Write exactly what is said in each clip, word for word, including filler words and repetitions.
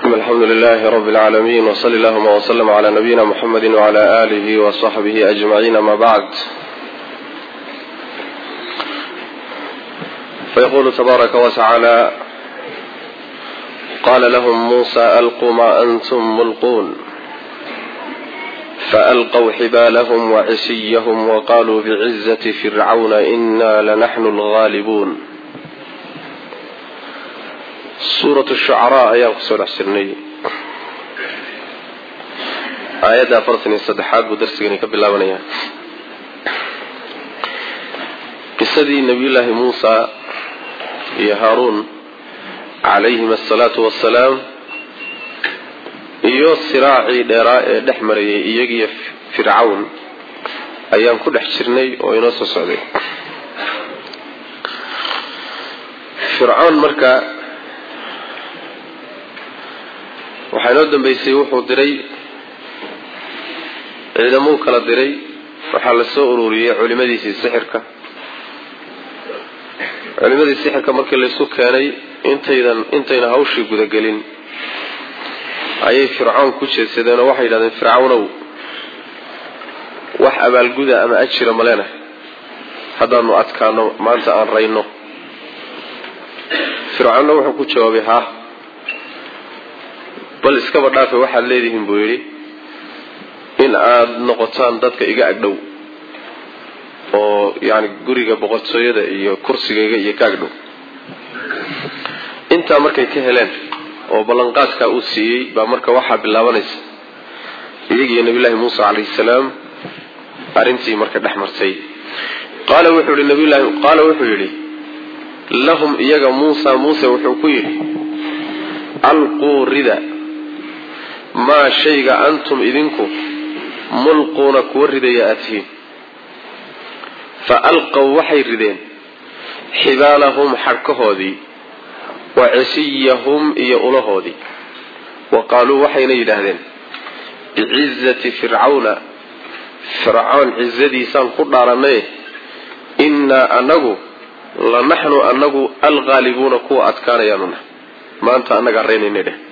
الحمد لله رب العالمين وصلى اللهم وسلم على نبينا محمد وعلى آله وصحبه أجمعين. ما بعد، فيقول تبارك وتعالى: قال لهم موسى ألقوا ما أنتم ملقون فألقوا حبالهم وعصيهم وقالوا بعزة فرعون إنا لنحن الغالبون. سورة الشعراء أيام قصور عسرني آيات أفرتني الصدحات ودرسيني كبلا ونيا قصدي نبي الله موسى يا هارون عليهما الصلاة والسلام iyo siraaci dheeraa ee dhex marayay iyagiyo fircawn ayaan ku dhex jirnay oo inoo soo socday. fircawn marka waxaa inoo dambeysay wuxuu diray ciidamuu kala diray. waxaa la soo ururiyey culimadiisii sixirka. culimadii sixirka markii laysu keenay intaydan intayna hawshii gudagelin ayay fircawn ku jeedsadeen oo waxay yidhahdeen: fircawnow, wax abaalguda ama ajira malena haddaanu adkaano maanta aan rayno. fircawnna wuxuu ku jawaabay: ha bal iskaba dhaafe waxaad leedihiin buu yidhi in aada noqotaan dadka iga agdhow oo yani guriga boqortooyada iyo kursigayga iyo ka agdhow. intaa markay ka heleen oo ballanqaadka uu siiyey baa marka waxaa bilaabanaysa iyagiyo nabiyullaahi muusa calayhi salaam arrintii marka dhex martay. qaala wuxuu yidhi nabiyullaahi qaala wuxuu yidhi lahum iyaga muusa muuse wuxuu ku yidhi: alquu rida maa shayga antum idinku mulquuna kuwa ridaya aad tihiin. fa alqow waxay rideen xibaalahum xadhkahoodii wa cisiyahum iyo ulahoodii. wa qaaluu waxayna yidhaahdeen: bicizati fircawna, fircawn cizadiisaan ku dhaaranay, innaa anagu lanaxnu anagu alghaalibuuna kuwa adkaanayaanuna maanta annagaa reynayna dheh.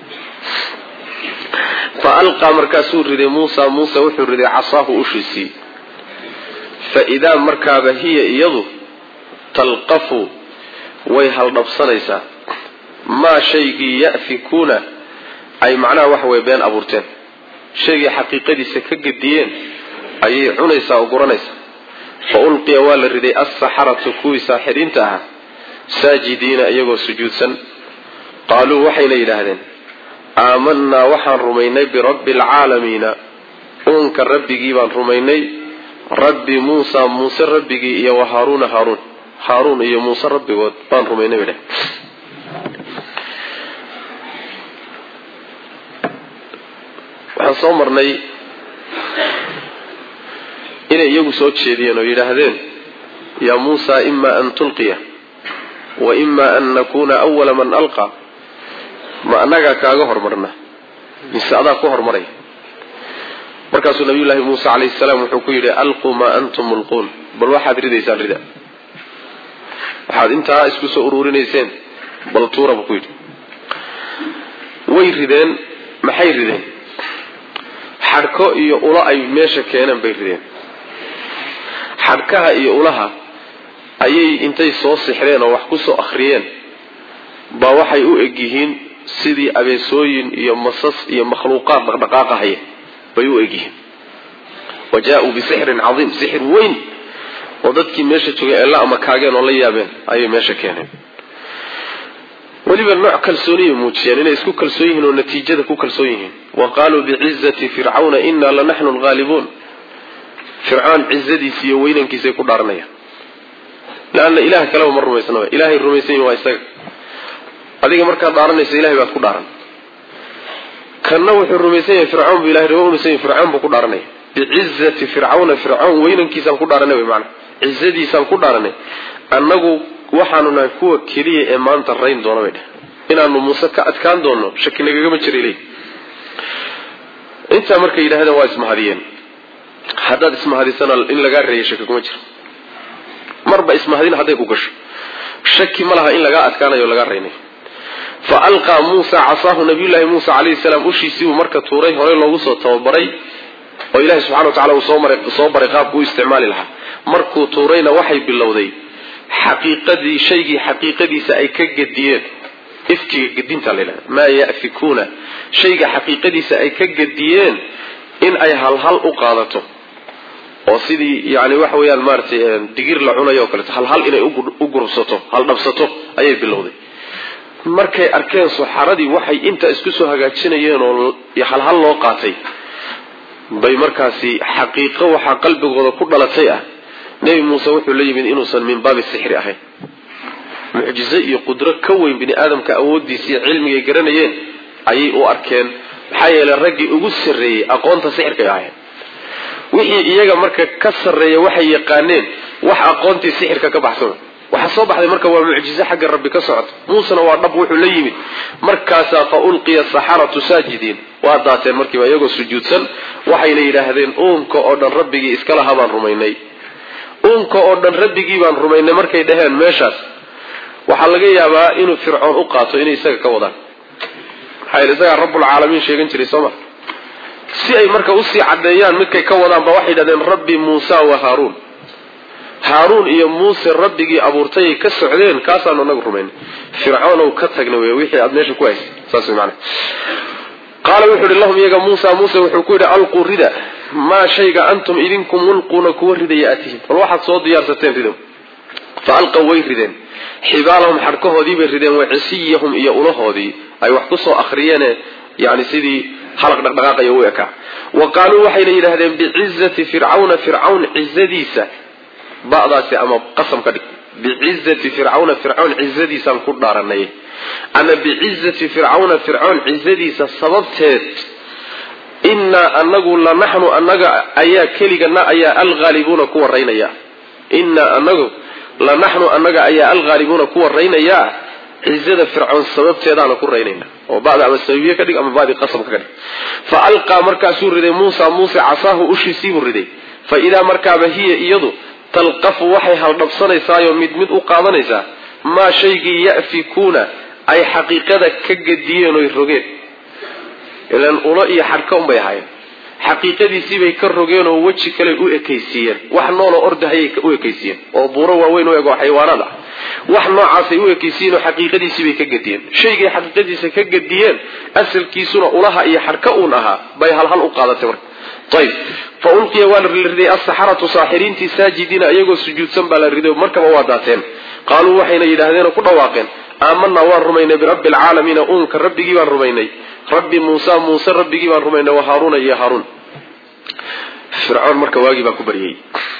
fa alqaa markaasuu riday muusa muuse wuxuu riday casaahu ushiisii. fa idaa markaaba hiya iyadu talqafu way haldhabsanaysaa maa shaygii ya'fikuuna ay macnaha waxa weye been abuurteen, shaygii xaqiiqadiisa ka gediyeen ayay cunaysaa oo guranaysaa. fa ulqiya waa la riday assaxaratu kuwii saaxiriinta ahaa saajidiina iyagoo sujuudsan. qaaluu waxayna yidhaahdeen: aamanaa waxaan rumaynay birabbi alcaalamiina, uunka rabbigii baan rumaynay, rabbi muusa muuse rabbigii iyo wa haaruuna haaruun haaruun iyo muuse rabbigood baan rumaynay bidheh. waxaan soo marnay inay iyagu soo jeediyeen oo yidhaahdeen: yaa muusa, ima an tulqiya wa ima an nakuna awala man alqa. ma annagaa kaaga hormarna mise adaa ku hormaray? markaasuu nabiyullaahi muuse calayhi salaam wuxuu ku yidhi: alquu maa antum mulquun, bal waxaad ridaysaan rida. waxaad intaa isku soo ururinayseen bal tuura buu ku yidhi. way rideen. maxay rideen? xadhko iyo ula ay meesha keeneen bay rideen. xadhkaha iyo ulaha ayay intay soo sixreen oo wax ku soo akhriyeen baa waxay u egyihiin sidii abeesooyin iyo masas iyo makhluuqaad dhaqdhaqaaqahaya bay u egyihiin. wa jaa-uu bisixrin cadiim, sixir weyn oo dadkii meesha joogay ee la amakaageen oo la yaabeen ayay meesha keeneen. weliba nooc kalsooniya muujiyeen inay isku kalsoon yihiin oo natiijada ku kalsoon yihiin. wa qaaluu bicizati fircawna innaa lanaxnu alghaalibuun. fircawn cizadiisa iyo weynankiisay ku dhaaranayaan. laanna ilaah kaleba ma rumaysnaba, ilaahay rumaysan yihin waa isaga. adiga markaad dhaaranaysa ilahay baad ku dhaaran. kanna wuxuu rumaysan yahay fircawn buu ilahay rumaysan yahay, fircawn buu ku dhaaranaya. bicizati fircawna, fircawn weynankiisaan ku dhaaranay wey macana, cizadiisaan ku dhaaranay. annagu waxaanu nahay kuwa keliya ee maanta rayn doona bay dheh. inaanu muuse ka adkaan doono shaki nagagama jira ilay. intaa markay yidhahdeen waa ismahadiyeen. haddaad ismahadisana in lagaa reeya shaki kuma jiro. marba ismahadin hadday ku gasho shaki ma laha in lagaa adkaanayo o lagaa raynayo. فألقى موسى عصاه نبي الله موسى عليه السلام أشيسي ومركة توريه هوري الله وصو توبري وإله سبحانه وتعالى وصوبر قابه استعمال لها مركو تورينا وحي بالله ذي حقيقة دي شيء حقيقة دي سأيكك الدين افكي قدين تعالى ما يأفكون شيء حقيقة دي سأيكك الدين إن أي هل هل أقادته وصيدي يعني وحوي المارتي تجير لعنا يوكلت هل هل إنه أقرصته هل نفسته أي بالله ذي markay arkeen suxaradii waxay inta isku soo hagaajinayeen oo hal hal loo qaatay bay markaasi xaqiiqo waxa qalbigooda ku dhalatay ah nabi Muuse wuxuu leeyahay inuusan min baab sixri ahayn mucjizo iyo qudro ka weyn bini aadamka awoodiisa iyo cilmiga garanayeen ayay u arkeen maxay yeelay ragii ugu sareeyay aqoonta sixirka ahayd wixii iyaga marka ka sareeyay waxay yaqaaneen wax aqoontii sixirka ka baxsan waxa soo baxday marka waa mucjizo xagga rabbi ka socod muusana waa dhab wuxuu la yimid markaas fa ulqiya saharatu sajidin waa daateen markii ayagoo sujuudsan waxayna yiraahdeen uunka oo dhan rabbigii iska laha baan rumaynay uunka oo dhan rabbigii baan rumaynay markay dhaheen meeshaas waxa laga yaabaa inuu fircoon u qaato inay isaga ka wadaan hayl isaga rabbul alamin sheegan jiray Soomaa si ay marka u sii cadeeyaan midkay ka wadaan ba waxay yiraahdeen rabbi Muusa wa Haarun هارون iyo Muuse rabbigii abuurtay ka socdeen kaasaan anagu rumaynay fircoon oo ka tagnay wixii aad meesha ku haysay saas macna qaal wuxuu lahum yaga Muuse Muuse wuxuu ku yiri alqu rida ma shayga antum idinkum mulquna ku ridayaatihim wal waxaad soo diyaarsateen ridum faalqa way rideen xibaalahum xarkahoodii bay rideen way cisiyahum iyo ulahoodii ay wax ku soo akhriyeen yaani sidii halaq dhaqdhaqaaqay oo eka waqaalu waxayna yiraahdeen bi'izzati fir'auna fir'aun izzadiisa بعضاس أما قسم كذي بعزة فرعون فرعون عزتي سنكون دارني أنا بعزة فرعون فرعون عزتي سببت إن أنقول نحن أنق أيا كلنا أيا الغالبون كوا رينيا إن أنقول نحن أنق أيا الغالبون كوا رينيا عزة فرعون سببت هذا أنا كوا رينيا وبعد أما السببية كذي أما بعد قسم كذي فألقى مركز سور موسى موسى عصاه أشي سيبر ردي فإذا مركب هي يده تلقف وحي هل نبصنيسا يوميد مد أقاضنيسا ما شيء يأفكون أي حقيقة كجديين ويرغين إلا أولئي حركهم بيهاين حقيقة دي سيبه كالرغين ووجه كالي أوئكيسيين وحنونا أرد هيك أوئكيسيين وبوروا وين ويقوا حيوانا وحنا عاصي أوئكيسيين وحقيقة دي سيبه كجديين شيء حقيقة دي سيكجديين أسل كيسونا أولها أي حركونها بيهال هل أقاضة طيب فألقي والردي السحرة صاحرين ساجدين أيقوا سجود سنبال الردي ومركب واداتين قالوا وحين يدهدين كل واقع آمنا والرمين برب العالمين أنك ربي جيبان رميني ربي موسى موسى ربي جيبان رميني وهارون يا هارون فرعون مركب واجبا كبريه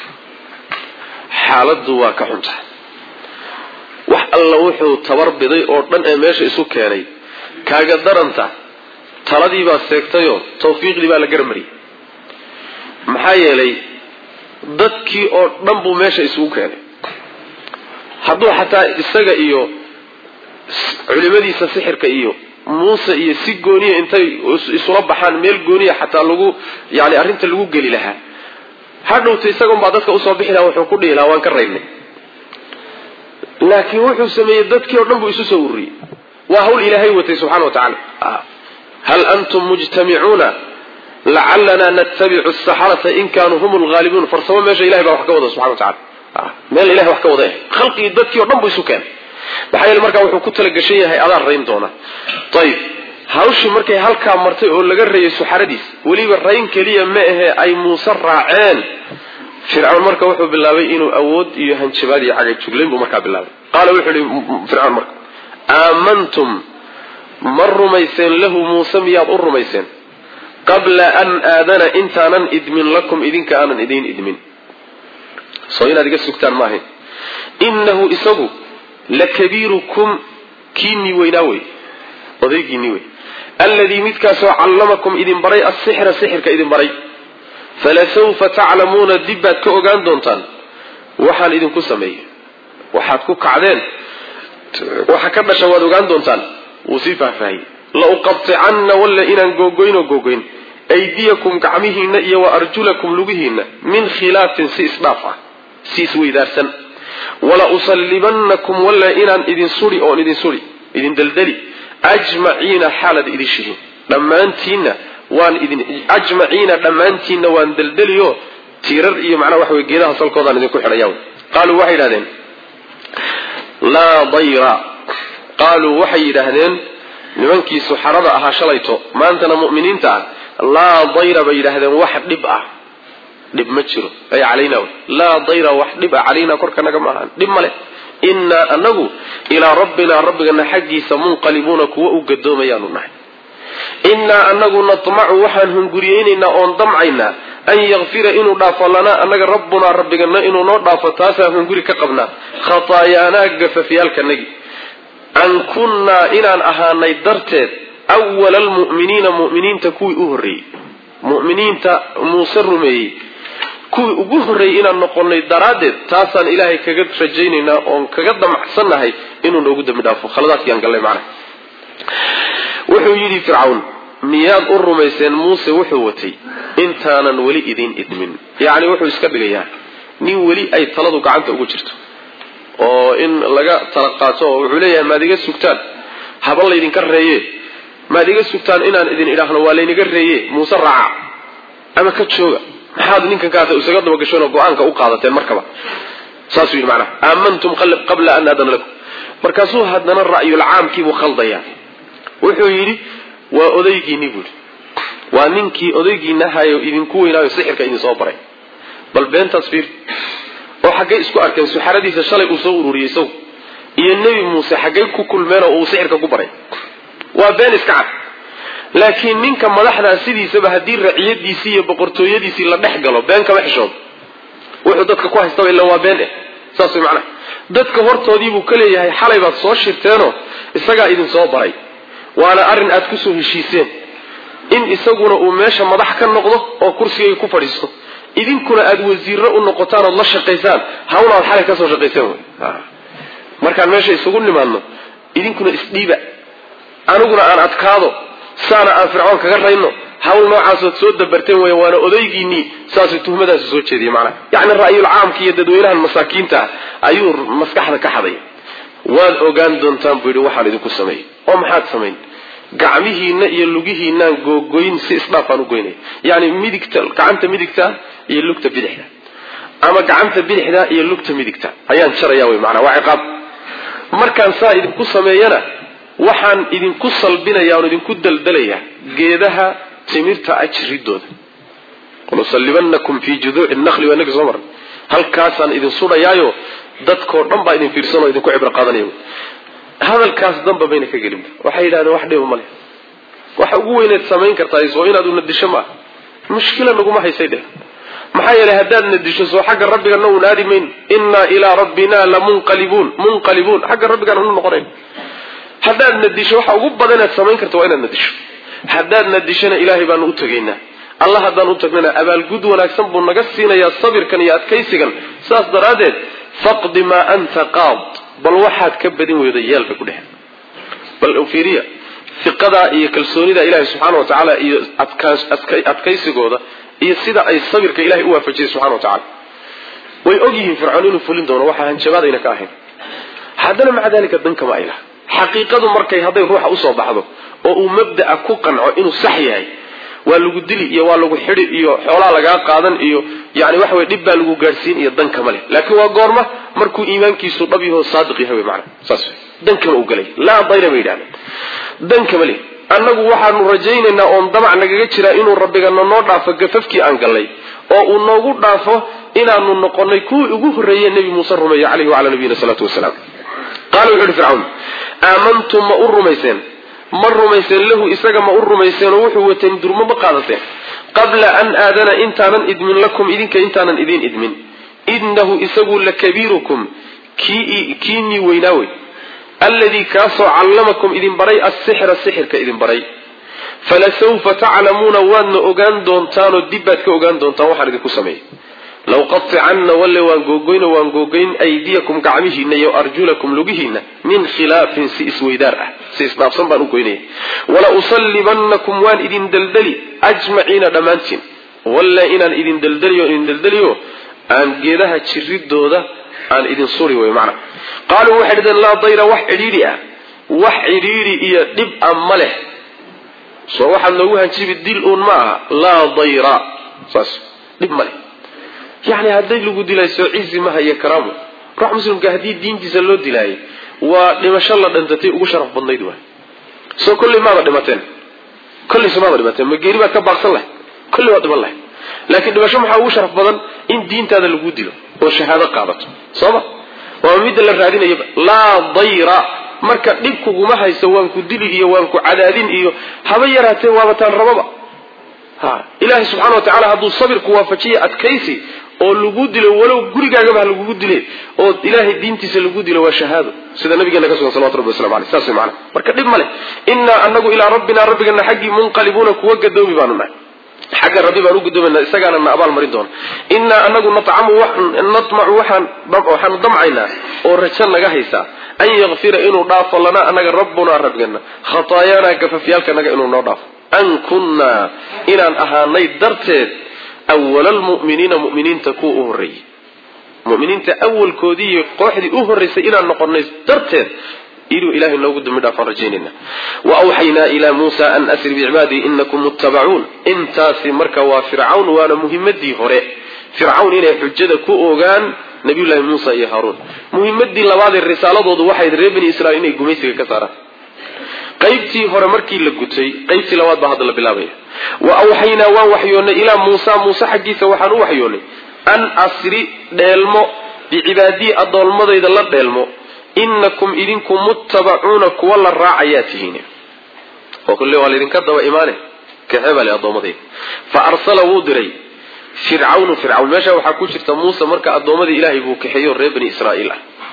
حالة دواك حنطة وح الله وحو تبربضي أردن أماشي سكاني كاقدر أنت تلدي باستيكتيو توفيق لبا لقرمري maxaa yeelay dadkii oo dhan buu meesha isugu keenay hadduu xataa isaga iyo culimadiisa sixirka iyo Muuse iyo si gooniya intay isula baxaan meel gooniya xataa lagu yaani arinta lagu gali lahaa hadhowta isaga baa dadka u soo bixi lahaa wuxuu ku dhiilaa waan ka reebnay laakiin wuxuu sameeyay dadkii oo dhan buu isu soo ururiyay waa hawl ilaahay watay subhanahu wa ta'ala hal antum mujtami'una لعلنا نتبع السحرة إن كانوا هم الغالبون فرصوا ماشي إلهي بقى وحكا وضع سبحانه وتعالى ما الإله وحكا وضع خلقي يددكي ونبو يسوكان بحيال المركة وحكو تلقى شيء هاي أدار رين دونا طيب هاوش مركة هالكا مرتئ ولقى الرئيس سحرديس ولي بالرين كليا مائه أي مسرعان فرعون مركة وحو بالله إنو أود يهن شبادي حاجة تشغلين بمركة بالله قال وحو فرعون مركة آمنتم مر ميسين له موسى مياد أر ميسين قبل أن آذن إنتانا إدمن لكم إذن كأنا إذن إدمن صينا دي السكتان ماهي إنه إساقو لكبيركم كيني ويناوي وذيكي نيوي الذي متكاسو علمكم إذن بري السحر سحر كإذن بري فلسوف تعلمون الدبات كأوغان دونتان وحال إذن كسامي وحاد كو كعدين وحكبنا شواد أوغان دونتان وصيفة فهي لأقطعن ولا إنا جوجين وجوجين أيديكم كعمهن إيا وأرجلكم لجهن من خلاف سيس نافع سيس ويدارسن ولا أصلبنكم ولا إنا إذن سوري أو إذن سوري إذن دلدلي ajmaciina xaalad idishihin dhammaantiinna waan idin ajmaciina dhammaantiinna waan deldeliyo tiirar iyo macnaha waxa wey geedaha salkoodaan idinku xidhayaa qaaluu waxay yidhahdeen laa dayra qaaluu waxay yidhaahdeen nimankii suxarada ahaa shalayto maantana mu'miniinta ah laa dayra bay yidhaahdeen wax dhib ah dhib ma jiro ay calayna laa dayra wax dhib ah calayna korkanaga ma ahaan dhib male innaa anagu ilaa rabbinaa rabbigana xaggiisa munqalibuuna kuwa u gadoomayaanu nahay innaa anagu natmacu waxaan hunguriyeynaynaa oon damcaynaa an yakfira inuu dhaafo lanaa annaga rabbunaa rabbigana inuu noo dhaafo taasaan hunguri ka qabnaa khataayaanaa gafafyaalkanagi an kunnaa inaan ahaanay darteed awala almu'miniina mu'miniinta kuwii u horreeyey mu'miniinta muuse rumeeyey kuwii ugu horreeyey inaan noqonnay daraaddeed taasaan ilaahay kaga rajaynaynaa oon kaga damacsannahay inuu noogu dambi dhaafo khaladaadkiiaan gallay macnaha wuxuu yidhi fircawn miyaad u rumayseen muuse wuxuu watay intaanan weli idiin idmin yacni wuxuu iska dhigayaa nin weli ay taladu gacanta ugu jirto oo in laga tala qaato oo wuxuu leeyahay maad iga sugtaan haba laydinka reeye maad iga sugtaan inaan idin idhaahno waa laynaga reeye muuse raaca ama ka jooga maxaad ninkan kaasa isaga dabagasheen oo go-aanka u qaadateen markaba saasuu yidhi macnaha aamantum qabla an aadana lakum markaasuu haddana ra'yul caamkiibuu khaldayaa wuxuu yidhi waa odaygiinii buuhi waa ninkii odaygiina hayo idinku weynaayo sixirka idin soo baray bal beentaas fiir oo xaggay isku arkeen suxaradiisa shalay uu soo ururiyey isagu iyo nebi muuse xaggay ku kulmeen oo uu sixirka ku baray waa been iska cad laakiin ninka madaxdaa sidiisaba haddii raciyadiisii iyo boqortooyadiisii la dhex galo been kama xishoodo wuxuu dadka ku haystaba ilaa waa been eh saas way macnaha dadka hortoodiibuu ka leeyahay xalay baad soo shirteenoo isagaa idin soo baray waana arrin aad kusoo heshiiseen in isaguna uu meesha madax ka noqdo oo kursigay ku fadhiisto idinkuna aada wasiirro u noqotaan ood la shaqaysaan hawla aad xalay kasoo shaqayseen wy markaan meesha isugu nimaadno idinkuna isdhiiba aniguna aan adkaado saana aan fircoon kaga rayno hawl noocaasood soo dabarteen wey waana odaygiinii saasuu tuhmadaasu soo jeediyey macnaha yacni ra'yul caamka iyo dadweynahan masaakiinta ah ayuu maskaxda ka xaday waad ogaan doontaan buu yidhi waxaan idinku sameeyey oo maxaad samayn gacmihiina iyo lugihiinaan googoyn si isdhaafaan u goynaya yani midigta gacanta midigta iyo lugta bidixda ama gacanta bidixda iyo lugta midigta ayaan jaraya wey macnaa waa ciqaab markaan saa idinku sameeyana waxaan idinku salbinaya oon idinku daldalayaa geedaha timirta ajridooda wanusallibannakum fii juduuci naqli waa naga soo maray halkaasaan idin sudhayaayo dadkoo dhan baa idin fiirsan oo idinku cibro qaadanaya hadalkaas damba bayna ka gelin waxay yidhahdeen wax dhiba male waxa ugu weyneed samayn kartaa soo inaad u nadisho ma mushkila naguma haysay dheh maxaa yeelay haddaad nadisho soo xagga rabbigana uun aadi mayn innaa ilaa rabbina lamunqalibuun munqalibuun xagga rabbigana unu noqonayn haddaad nadisho waxa ugu badan inaad samayn karta waa inaad nadisho haddaad nadishona ilaahay baanu u tegaynaa allah haddaan u tagnana abaalgud wanaagsan buu naga siinayaa sabirkan iyo adkaysigan saas daraaddeed faqdi maa anta qaad bal waxaad ka badin weyda yeelba ku dheh bal fiiriya fiqada iyo kalsoonida ilaahay subxaana wa tacaala iyo adkaysigooda iyo sida ay sabirka ilahay u waafajiyay subxana wa tacaala way ogyihiin fircoon inuu fulin doono waxa hanjabaadayna ka ahayn haddana maca dalika dankama ay laha xaqiiqadu markay hadday ruuxa usoo baxdo oo uu mabda'a ku qanco inuu sax yahay waa lagu dili iyo waa lagu xidhi iyo xoolaa lagaa qaadan iyo yani waxa wey dhib baa lagu gaadhsiin iyo dankama leh laakiin waa goorma markuu iimaankiisu dhab yaho saadiq yahay mana saas dankama u galay laa dayra bay yidhahdeen dankama leh annagu waxaanu rajaynaynaa oon damac nagaga jiraa inuu rabbigana noo dhaafo gafafkii aan gallay oo uu noogu dhaafo inaanu noqonay kuwii ugu horreeye nebi muuse rumeeye caleyhi wacala nabiyina salaatu wasalaam qaala wuxu uhi fircawn aamantum ma u rumayseen ma rumayseen lahu isaga ma u rumayseen oo wuxuu wateen durmo ma qaadateen qabla an aadana intaanan idmin lakum idinka intaanan idiin idmin innahu isagu lakabiirukum kiinii weynaawe alladii kaasoo callamakum idin baray assixra sixirka idin baray falasawfa taclamuuna waadna ogaan doontaanoo dib baad ka ogaan doontaan waxaan idinku sameeyey law qaticanna walle waan googoyno waan googoyn aydiyakum gacmihiina iyo arjulakum lugihiina min khilaafin si isweydaar ah si isdhaafsan baan u goynaya wala usallibannakum waan idin daldali ajmaciina dhammaantiin walle inaan idin daldaliyo idin daldaliyo aan geedaha jiridooda aan idin suri wey macna qaaluu waxay dhideen laa dayra wax cidhiidhi ah وحريري إيا دب أمله سو واحد لو هنجيب الدل أون معها لا ضيرا صاص دب مله يعني هذا اللي قد لا يسوع عز ما هي كرامه روح مسلم كهدي الدين تزلوا دلاي ولما شاء الله أنت تي وشرف بالنيدوه سو كل ما بدمتين كل سما بدمتين مجري ما كبر صله كل وقت بالله لكن دما شو محاو شرف بدن إن دين هذا اللي قد له والشهادة قابت صبا وميد اللي رادين يبقى لا ضيرا marka dhibkugu ma hayso waan ku dili iyo waan ku cadaadin iyo haba yaraatee waabataan rababa ha ilaahi subhanahu wa ta'ala haduu sabir ku waafajiyo adkaysi oo lagu dilo walow gurigaaga ba lagu dilay oo ilaahi diintiisa lagu dilo waa shahaado sida nabigeena ka sugan sallallahu alayhi wasallam saasi macna marka dhib male inna annagu ila rabbina rabbigana xaqi munqalibuna kuwa gadoobi baanu nahay xaga rabbi baan u gudoomina isagaana na abaal marin doon inna annagu nat'amu wa natma'u waxan waxan damcayna oo rajo naga haysa أن يغفر إنه ضاف لنا أنك ربنا ربنا خطايانا كففيالك أنك إنه نضاف أن كنا إن أهاني درتد أول المؤمنين مؤمنين تكو أهري مؤمنين تأول كودي قوحدي أهري سئلا نقرني درتد إلو إله إنه قد مدى فرجيننا وأوحينا إلى موسى أن أسر بعبادي إنكم متبعون انتاسي مركا وفرعون وانا مهمدي هراء فرعون إلى حجدك أوغان نبي الله موسى يا هارون مهمتي لبعض الرسالة ضد واحد ربني إسرائيل يقوميسك كثارة قيبتي هرمركي لقتي قيبتي لبعض بهذا البلابية وأوحينا ووحيونا إلى موسى موسى حقيث وحن وحيوني أن أسري ديلمو بعبادي الظلمة إذا الله ديلمو إنكم إذنكم متبعون كوال الراعياتهين وكل والدين كذا وإيمانه كعبا لأضومته فأرسل وودري فرعون فرعون ماشى وحكوا شرط موسى مركا أضومدي إلهي بو كحيو ري بني إسرائيل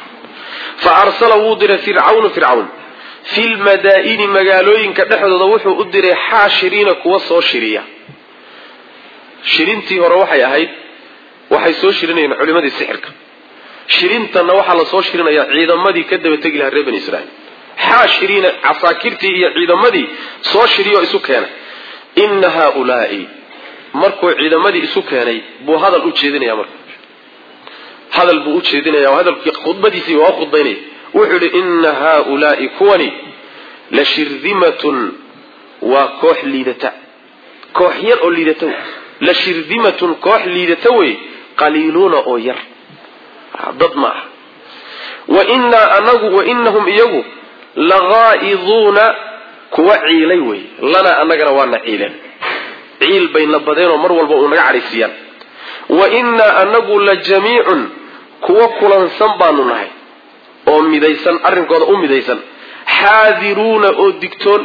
فأرسل وودر فرعون فرعون في المدائن مقالوين كدحد ضوحوا أدر حاشرين كوصو شرية شرينتي وروحي أهيد وحي سو شرين علماء السحر شرينتا نوحا لسو شرين يا عيدا مدي كدب تقلها ري بني إسرائيل حاشرين عساكرتي يا عيدا مدي سو شريو إسو كان إن هؤلاء markuu ciidamadii isu keenay buu hadal u jeedinaya marka hadal buu u jeedinaya hadalkii khudbadiisii waa khudbaynay wuxuu yiri inna haula'i kuwani la shirdimatun wa koox liidata koox yar oo liidata la shirdimatun koox liidata way qaliiluna oo yar dad ma wa inna anagu wa innahum iyagu laghaa'iduna kuwa ciilay way lana anagana waana ciilan عيل بين لبدين ومر والبؤون عريسيا وإنا أنقو لجميع كوا كلان سنبانو نهي أمي ديسان أرن قد أمي ديسان حاذرون أو دكتون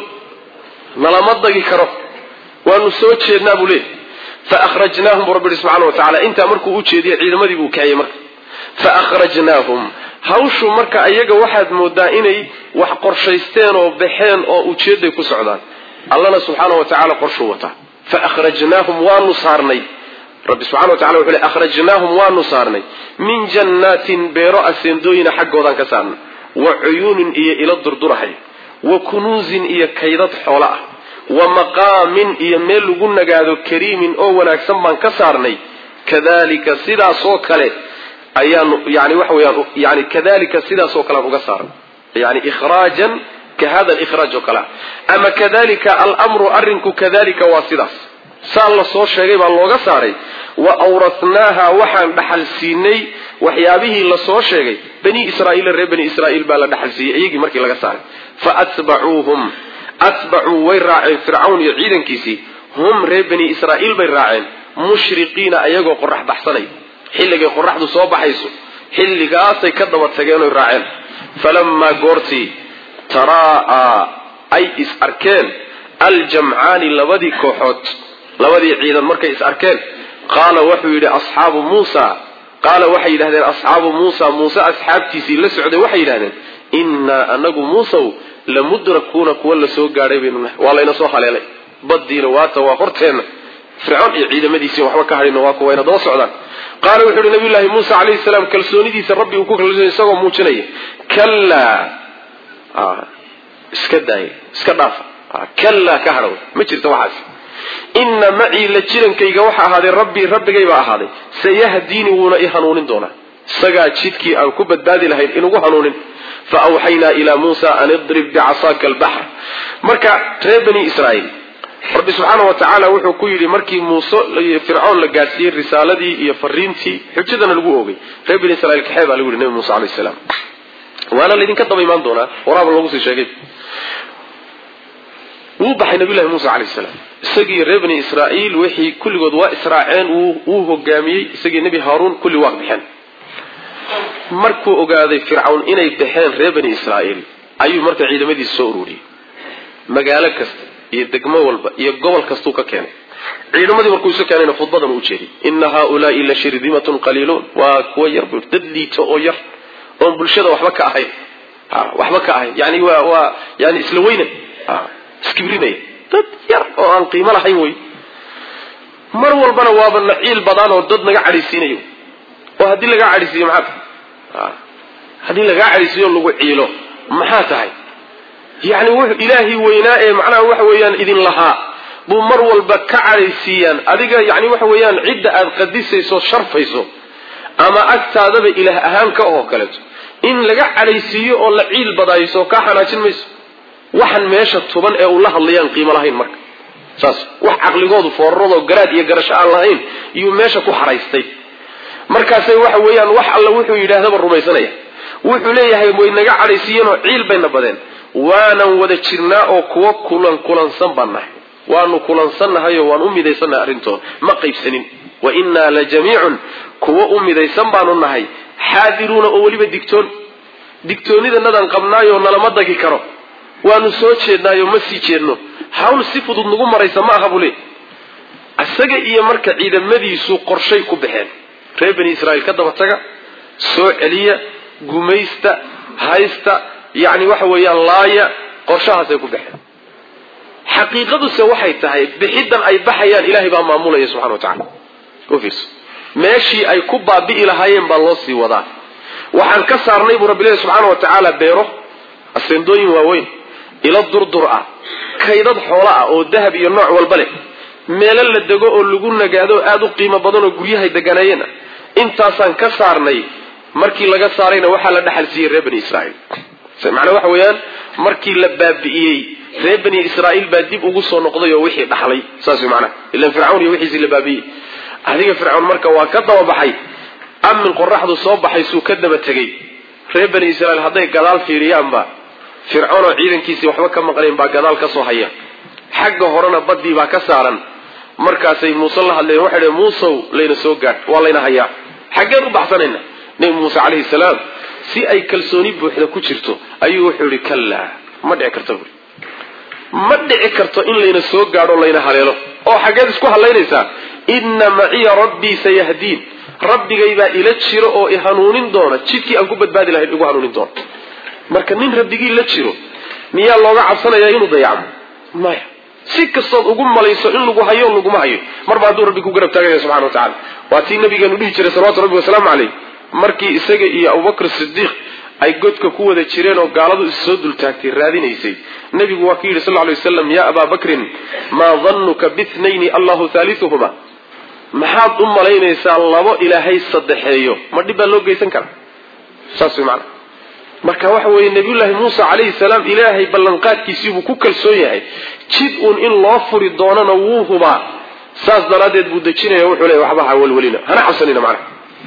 نلمضك كرف ونسوت شيدنا بوليه فأخرجناهم برب سبحانه وتعالى انت أمركو أوتشي دي عيد مدي بوكاي مرك فأخرجناهم هاوشو مركا أيجا واحد مدائني وحقرشيستين وبحين أو أوتشي دي كسعدان الله سبحانه وتعالى قرشوته فأخرجناهم ونصارني رب سبحانه وتعالى وحده أخرجناهم ونصارني من جنات برأس دوين حق وذان كسارنا وعيون إيا إلى الدردرحي وكنوز إيا كيدت حولاء ومقام إيا ميل قلنا قادوا كريم أولا كسمان كسارني كذلك سيدا صوكالي يعني وحويا يعني كذلك سيدا صوكالا مقصار يعني إخراجا كهذا الإخراج وكلا أما كذلك الأمر أرنك كذلك واسداس سال الله صور شيء بالله صاري وأورثناها وحن بحل سيني وحيابه الله صور شيء بني إسرائيل الرب بني إسرائيل بلا بحل سي يجي مركي لقى صاري فأتبعوهم أتبعوا ويراعي فرعون يعيدا كيسي هم رب بني إسرائيل بيراعين مشرقين أيجوا قرح بحصني حلقة قرح دو صوب حيسو حلقة قاسي كذبت سجانو يراعين فلما قرتي تراءى أي إس أركان الجمعان لودي كوحوت لودي عيدا مركي إس أركان قال وحي لأصحاب موسى قال وحي لهذين أصحاب موسى موسى أصحاب تيسي لسعود وحي لهذين إنا أنقو موسى لمدركون كوال سوق قاربين والله نصوح علي بدي نواتا وقرتين فرعون عيدا مديسي وحوكا هاري نواكو وين دو سعودان قال وحي لنبي الله موسى عليه السلام كالسوني ديس ربي وكوك لزين سوى موشني كلا آه اسكداي اسكدافا آه. كلا كهرو ما جرت وحاس إن معي لجيرن كيغا وحا هذا ربي ربي جايبا هذا سيهديني ونا إيه هنونين دونا سجا تشيتكي أو كوب الدادي لهين إنه هنونين فأوحينا إلى موسى أن اضرب بعصاك البحر مركا بني إسرائيل رب سبحانه وتعالى وحو كيري مركي موسى فرعون لقاسي الرسالة دي يفرينتي حجدنا لقوه بني إسرائيل كحيبا لقول النبي موسى عليه السلام وانا الذين كتب إيمان دونا وراب الله موسى شاكيب وبحي نبي الله موسى عليه السلام سجي بني إسرائيل وحي كل قدواء إسرائيل وهو قامي سجي نبي هارون كل واحد بحن markuu ogaaday fircawn inay baxeen reer bani Israa'iil ayuu markaa ciidamadii soo ururiyay magaalo kasta iyo degmo walba iyo gobol kasta uu ka keenay ciidamadii markuu soo keenay khudbadan u jeediyay inna haula illa shirdimatun qalilun wa kuwa yar dadliito oo yar oo bulshada waxba ka ahayn ha waxba ka ahayn yani waa waa yani isla weyna ha iskibrinay dad yar oo aan qiimo lahayn way mar walbana waaba naciil badan oo dad naga cariisinayo oo hadii laga cariisiyo maxaa hadii laga cariisiyo lagu ciilo maxaa tahay yani wuxuu ilaahi weynaa ee macnaha waxa weeyaan idin lahaa buu mar walba ka cariisiyaan adiga yani waxa weeyaan cidda aad qadisayso sharfayso ama agtaadaba ilaah ahaan ka oo kale in laga cariisiyo oo la ciil badayso ka xanaajin mayso waxan meesha tuban ee uu la hadlayaan qiimo lahayn marka saas wax aqligoodu foorrado garaad iyo garasho aan lahayn iyo meesha ku xaraystay markaasay waxa weeyaan wax alla wuxuu yiraahdaba rumaysanaya wuxuu leeyahay way naga cariisiyeen oo ciil bayna badeen waana wada jirnaa oo kuwa kulan kulansan banahay waanu kulansanahay oo waan u midaysanahay arrintood ma qaybsanin wa inna la jami'un kuwa u midaysan baanu nahay xaadiruna oo waliba digtoon digtoonida nadan qabnaayo nalama dagi karo waanu soo jeednaayo ma sii jeedno hawl si fudud nagu maraysa ma aha bule asaga iyo marka ciidamadiisu qorshay ku baxeen reer bani Israa'iil ka daba taga soo celiya gumaysta haysta yani waxa weeyaan laaya qorshahaas ay ku baxeen xaqiiqadu se waxay tahay bixidan ay baxayaan ilaahay baa maamulaya subhanahu wa ta'ala ofis meeshii ay ku baabi'i lahaayeen baa loo sii wadaa waxaan ka saarnay buu rabbi subhanahu wa ta'ala beero asendooyin waaweyn ila durdur ah kaydad xoolo ah oo dahab iyo nooc walba leh meelo la dago oo lagu nagaado aad u qiimo badan oo guryaha deganayeen intaasaan ka saarnay markii laga saarayna waxa la dhaxal siiyay reer bani Israa'iil macna waxa weeyaan markii la baabi'iyay reer bani Israa'iil baa dib ugu soo noqday oo wixii dhaxlay saas macna ila fircawn iyo wixii la baabiyay adiga fircawn marka waa ka daba baxay amin qorraxdu soo baxay suu ka daba tagay reer bani Israa'iil haday gadaal fiiriyaanba fircawn oo ciidankiisa waxba ka maqleen baa gadaal ka soo haya xagga horena badii baa ka saaran markaasay Muuse la hadlay waxa ay Muuse leena soo gaad waa leena hayaa xaggeen u baxsanayna nabi Muuse alayhi salaam si ay kalsooni buuxda ku jirto ayuu wuxuu yiri kalla ma dhici karto ma dhici karto in leena soo gaadho leena haleelo oo xaggeed isku haleynaysa inna ma'iya rabbi sayahdin rabbigay baa ila jiro oo i hanuunin doona jidkii aan ku badbaadi lahayn igu hanuunin doona marka nin rabbigii la jiro miyaa looga cabsanaya inuu dayacmo maya si kastood ugu malayso in lagu hayo lagu ma hayo marba hadduu rabbi ku garab taagay subhanahu wa ta'ala waa tii nabigeenu dhihi jiray salaatu rabbi wa salaamu alayhi markii isaga iyo Abu Bakr Siddiq ay godka ku wada jireen oo gaaladu is soo dul taagtay raadinaysay nabigu waa kii sallallahu alayhi wasallam ya Abu Bakr ma dhannuka bithnayn Allahu thalithuhuma maxaad u malaynaysaa labo ilaahay saddexeeyo ma dhib baa loo geysan karaa saas macna marka waxa weeye nabiyullaahi Muuse alayhi salaam ilaahay ballanqaadkiisii uu ku kalsoon yahay jid uun in loo furi doonana wuu hubaa saas daraadeed buu dajinaya wuxuu leeyahay waxba ha walwalina hana cabsanina macna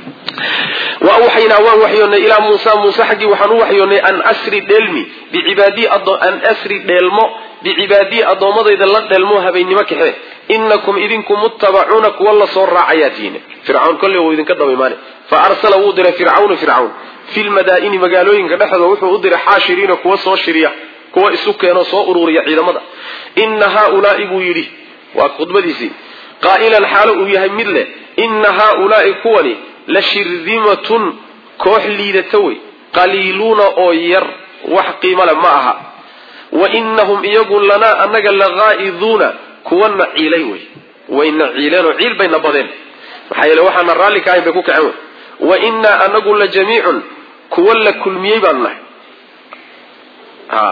wa waxayna waan waxyoonay ila Muuse Muuse xaqi waxaan u waxyoonay an asri dhelmi biibadi an asri dhelmo biibadi adoomadayda la dhelmo habeennimo kaxe innakum idinkum muttaba'una walla soo raacayatiin fir'aun kulli uu idinka dabaymaanay fa arsala wudira fir'aun fir'aun fil madaa'ini magaalooyinka dhexdooda wuxuu u diray xaashiriina kuwa soo shiriya kuwa isu keeno soo ururiya ciidamada inna haa'ulaa'i buu yiri waa khudbadiisi qaa'ilan xaalu uu yahay mid leh inna haa'ulaa'i kuwani la shirdimatun koox liidatay qaliiluna oo yar wax qiimo leh ma aha wa innahum iyagu lana annaga laghaa'iduna kuwana ciilay way wayna ciileen oo ciil bayna badeen waxa yeelay waxana raali ka ahayn bay ku kaceen wa inna anagu la jami'un kuwalla kulmiyay baan nahay ha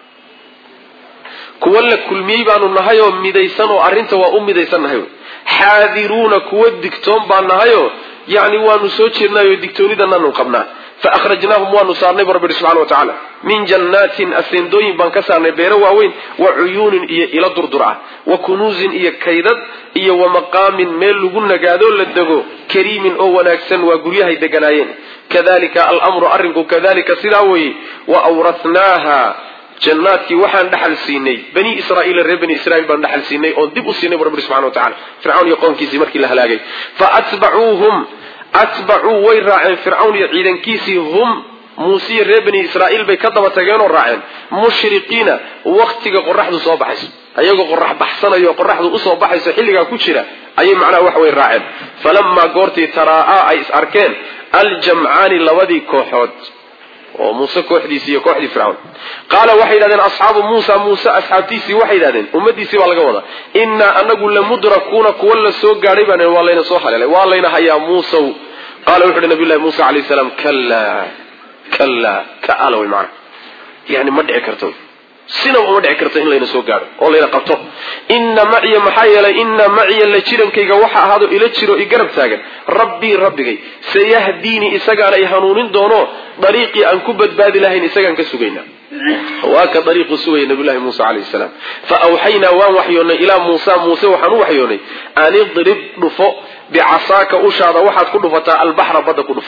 kuwalla kulmiyay baanu nahay oo midaysan oo arinta waa u midaysan nahay xaadiruna kuwa digtoon baan nahay oo yani waanu soo jeednaayo digtoonidana qabnaa فأخرجناهم ونصارنا برب سبحانه وتعالى من جنات أسندوين بانكسارنا بيرواوين وعيون إلى دردرة وكنوز إيا كيدد إيا ومقام ميل قلنا قادول للدقو كريم أو ناكسن وقريها دقنايين كذلك الأمر أرنكو كذلك سلاوي وأورثناها جناتي وحان دحل سيني بني إسرائيل الرب بني إسرائيل بان دحل سيني أو دبوا سيني برب سبحانه وتعالى فرعون يقوم كيسي مركي لهلاقي فأتبعوهم أتبعوا ويراعين فرعون يعيدن كيسي هم موسى الرب بني إسرائيل بكذب تجانو راعين مشرقين وقتك قرح ذو صباحس أيها قرح بحسنا أيها قرح ذو صباحس حلقة كشرة أي معنى وحوي راعين فلما قرتي تراء أيس أركان الجمعان لودي كوحود وموسى كوحديسي كوحدي فرعون قال وحيدادين أصحاب موسى موسى أصحابتيسي وحيدادين أمديسي والقوضة إنا أنقول لمدركون كل سوق قريبا والله صوح عليه والله هيا موسى قال وحيد نبي الله موسى عليه السلام كلا كلا كألوي معنا يعني مدعي كرتون سنة ومدعي كرتون لين سوق قارب والله قبطه إن معي محايلة إن معي اللي تشيرن كيغا وحا هذا إلى تشيرو إقرب تاغن ربي ربي سيهديني إساق علي هنونين دونو طريقي أن كبت باد لهين إساقا كسوغينا وهاك طريق سوغي نبي الله موسى عليه السلام فأوحينا وان وحيوني إلى موسى موسى وحنو وحيوني أن يضرب نفو بعصاك أشاد وحد كل فتاة البحر بدا كل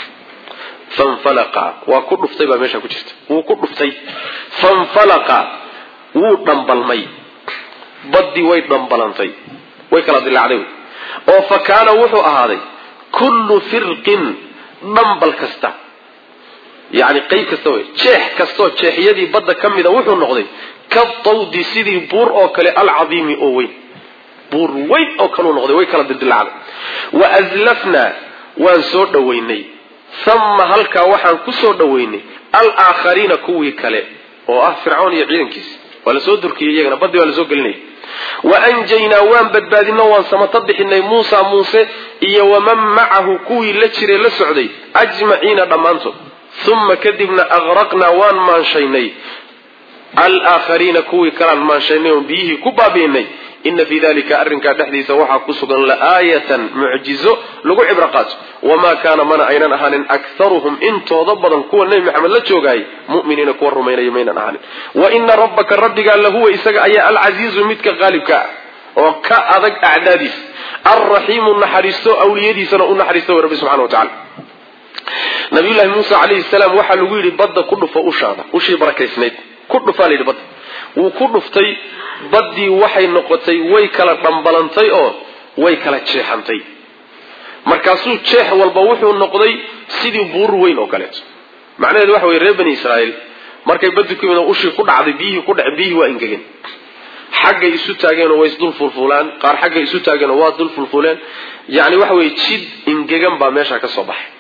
فانفلقا وكل فتاة ماشا كجرت وكل فتاة فانفلقا ودنبلمي بدي وي دنبلنتي وي كلا دل عليه او فكان وحو اهادي كل فرق دنبل كستا يعني قيب كستوي شيخ كستو شيخيدي بدا كميدا وحو نقدي كالطود سيدي بور او كلي العظيم او وين بور وين او كلو نقدي وي كلا دل عليه وازلفنا وان سو دويني ثم هلكا waxaan ku soo dhaweynay al-aakhariina kuwii kale oo ah fircoon iyo ciidankiis wala soo durkiyay iyagana badii wala soo gelinay wa anjayna waan badbaadina waan samatadixinay Muusa Muuse iyo waman ma'ahu kuwii la jiray la socday ajmaciina dhamaanto thumma kadibna aghraqna waan maanshaynay al-aakhariina kuwii kale maanshaynay oo bihi ku baabiinay إن في ذلك أرنك دحديث وحا كسغا لآية معجزة لغو عبرقات وما كان من أين أهان أكثرهم إن توضبضا كوى النبي محمد لتشوغاي مؤمنين كوى الرمين يمين أهان وإن ربك الرب قال له إساق أي العزيز متك غالب كا وكا أذك أعداديس الرحيم النحريستو أوليدي سنة النحريستو رب سبحانه وتعالى نبي الله موسى عليه السلام وحا لغويري بدا كله فأشادا وشي بركة سنيد كله فالي بدا وكله فتي بدي waxay noqotay way kala dhambalantay oo way kala jeexantay markaasuu jeex walba wuxuu noqday sidii buur weyn oo kale macnaheedu waxa way reer bani Israa'iil markay badu ku wada ushi ku dhacday bihi ku dhac bihi waa ingegin xagga isu taageen way isdul fulfulaan qaar xagga isu taageen waa dul fulfulaan yaani waxa way jid ingegan ba meesha ka soo baxay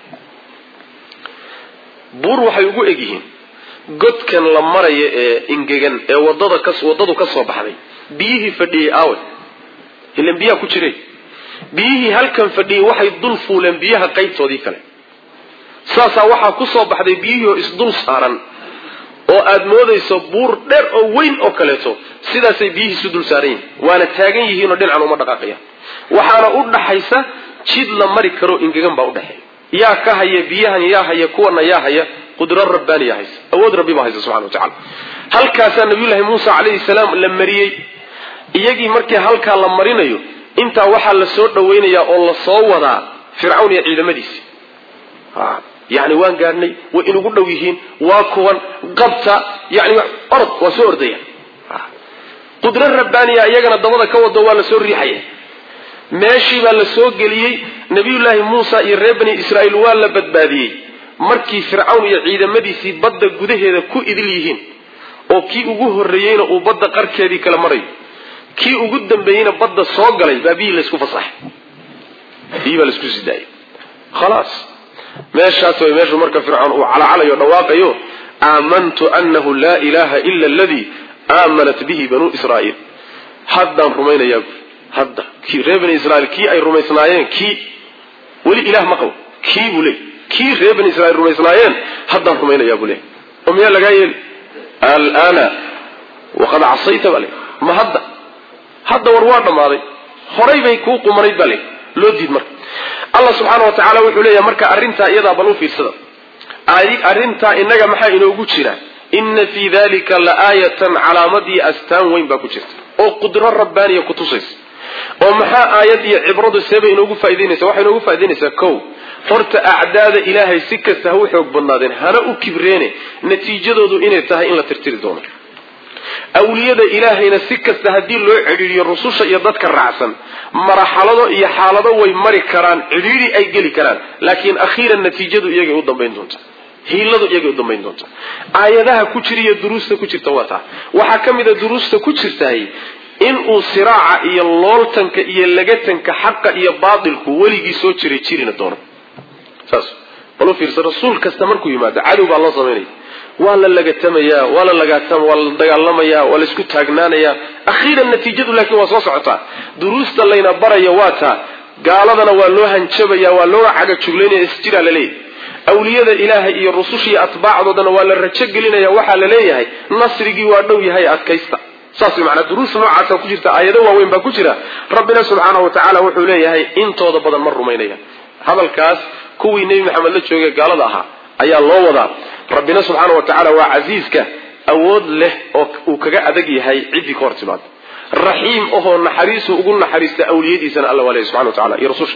buur waxay ugu egyihiin godkan la marayo ee ingegan ee wadada ka wadadu ka soo baxday biyihi fadhiyay aaw ilan biyaha ku jiray biyihi halkan fadhiyay waxay dul fuuleen biyaha qaybtoodii kale saasa waxa ku soo baxday biyihi oo isdul saaran oo aad moodayso buur dheer oo weyn oo kaleeto sidaasay biyihi isu dul saareen waana taagan yihiin oo dhinacan uma dhaqaaqaya waxaana u dhaxaysa jid la mari karo ingegan baa u dhaxay yaa ka haya biyahan yaa haya kuwana yaa haya قدرة ربانية هيس أود ربي ما هيس سبحانه وتعالى هل كان نبي الله موسى عليه السلام لمريي يجي مركي هل كان لمرينيو أنت وحى للسود وين يا الله صوّدا فرعون يعيد مديس آه. يعني وان قارني وإن قلنا ويهين واكوان قبطة يعني أرض وسور دي آه. قدرة ربانية يجينا الضوء كود ولا سور ريحية ماشي ولا سوق لي نبي الله موسى يربني إسرائيل ولا بدبادي markii fircawn iyo ciidamadiisii badda gudaheeda ku idil yihiin oo kii ugu horeeyayna uu badda qarkeedii kala maray kii ugu dambeeyayna badda soo galay baabii la isku fasax biiba la isku sidaay خلاص meeshaas way meeshu marka fircawn uu calacalayo dhawaaqayo aamantu annahu la ilaha illa alladhi aamanat bihi banu israa'iil haddan rumaynaya hadda kii reebani israa'iil kii ay rumaysnaayeen kii wali ilaah ma qabo kii bulay كي ريبن إسرائيل رميسنايين حدا رمينا يا بولي أمي الله قايل الآن وقد عصيت بالي ما حدا حدا ورواد ماضي خريب يكوق مريض بالي لو ديد مر الله سبحانه وتعالى وحوليه مركا أرنتا إيضا بلو في الصدر arrinta inaga maxaa inoogu jira inna fi dhalika la aayatan calaamadi astaan weyn baa ku jirta oo qudro rabbaaniya ku tusaysa oo maxaa aayad iyo cibradu seeba inoogu faa'iideynaysa waxa inoogu faa'iideynaysaa kow horta acdaada ilaahay si kasta ha u xoog badnaadeen hana u kibreene natiijadoodu inay tahay in la tirtiri doono awliyada ilaahayna si kasta haddii loo cidhiiriyo rususha iyo dadka raacsan marxalado iyo xaalado way mari karaan cidhiiri ay geli karaan laakiin akhiiran natiijadu iyaga u dambeyn doonta hiiladu iyaga u dambeyn doonta aayadaha ku jira iyo duruusta ku jirta waa taa waxaa ka mid a duruusta ku jirtahay in uu siraaca iyo looltanka iyo lagatanka xaqa iyo baatilku weligii soo jiray jirina doono saas walu fiirsan rasuul kasta markuu yimaado cadow baa loo sameynaya waa la lagatamayaa waa la lagaatama waa la dagaalamayaa waa la isku taagnaanayaa akhiiran natiijadu laakiin waa soo socotaa duruusta layna baraya waa taa gaaladana waa loo hanjabayaa waa loo caga juglaynaya isjiraa la leeyahay awliyada ilaahay iyo rusushii atbaacdoodana waa la rajo gelinaya waxaa la leeyahay nasrigii waa dhow yahay adkaysta saas macna duruus noocaas ku jirta aayado waaweyn baa ku jira rabbina subhanahu wa ta'ala wuxuu leeyahay intooda badan mar rumaynaya hadalkaas kuwii nabi maxamed la joogay gaalada ahaa ayaa loo wadaa rabbina subhanahu wa ta'ala waa aziizka awood leh oo uu kaga adag yahay cidii ka hortimaad rahiim oo naxariisu ugu naxariista awliyadiisana alla waleey subhanahu wa ta'ala iyo rasuul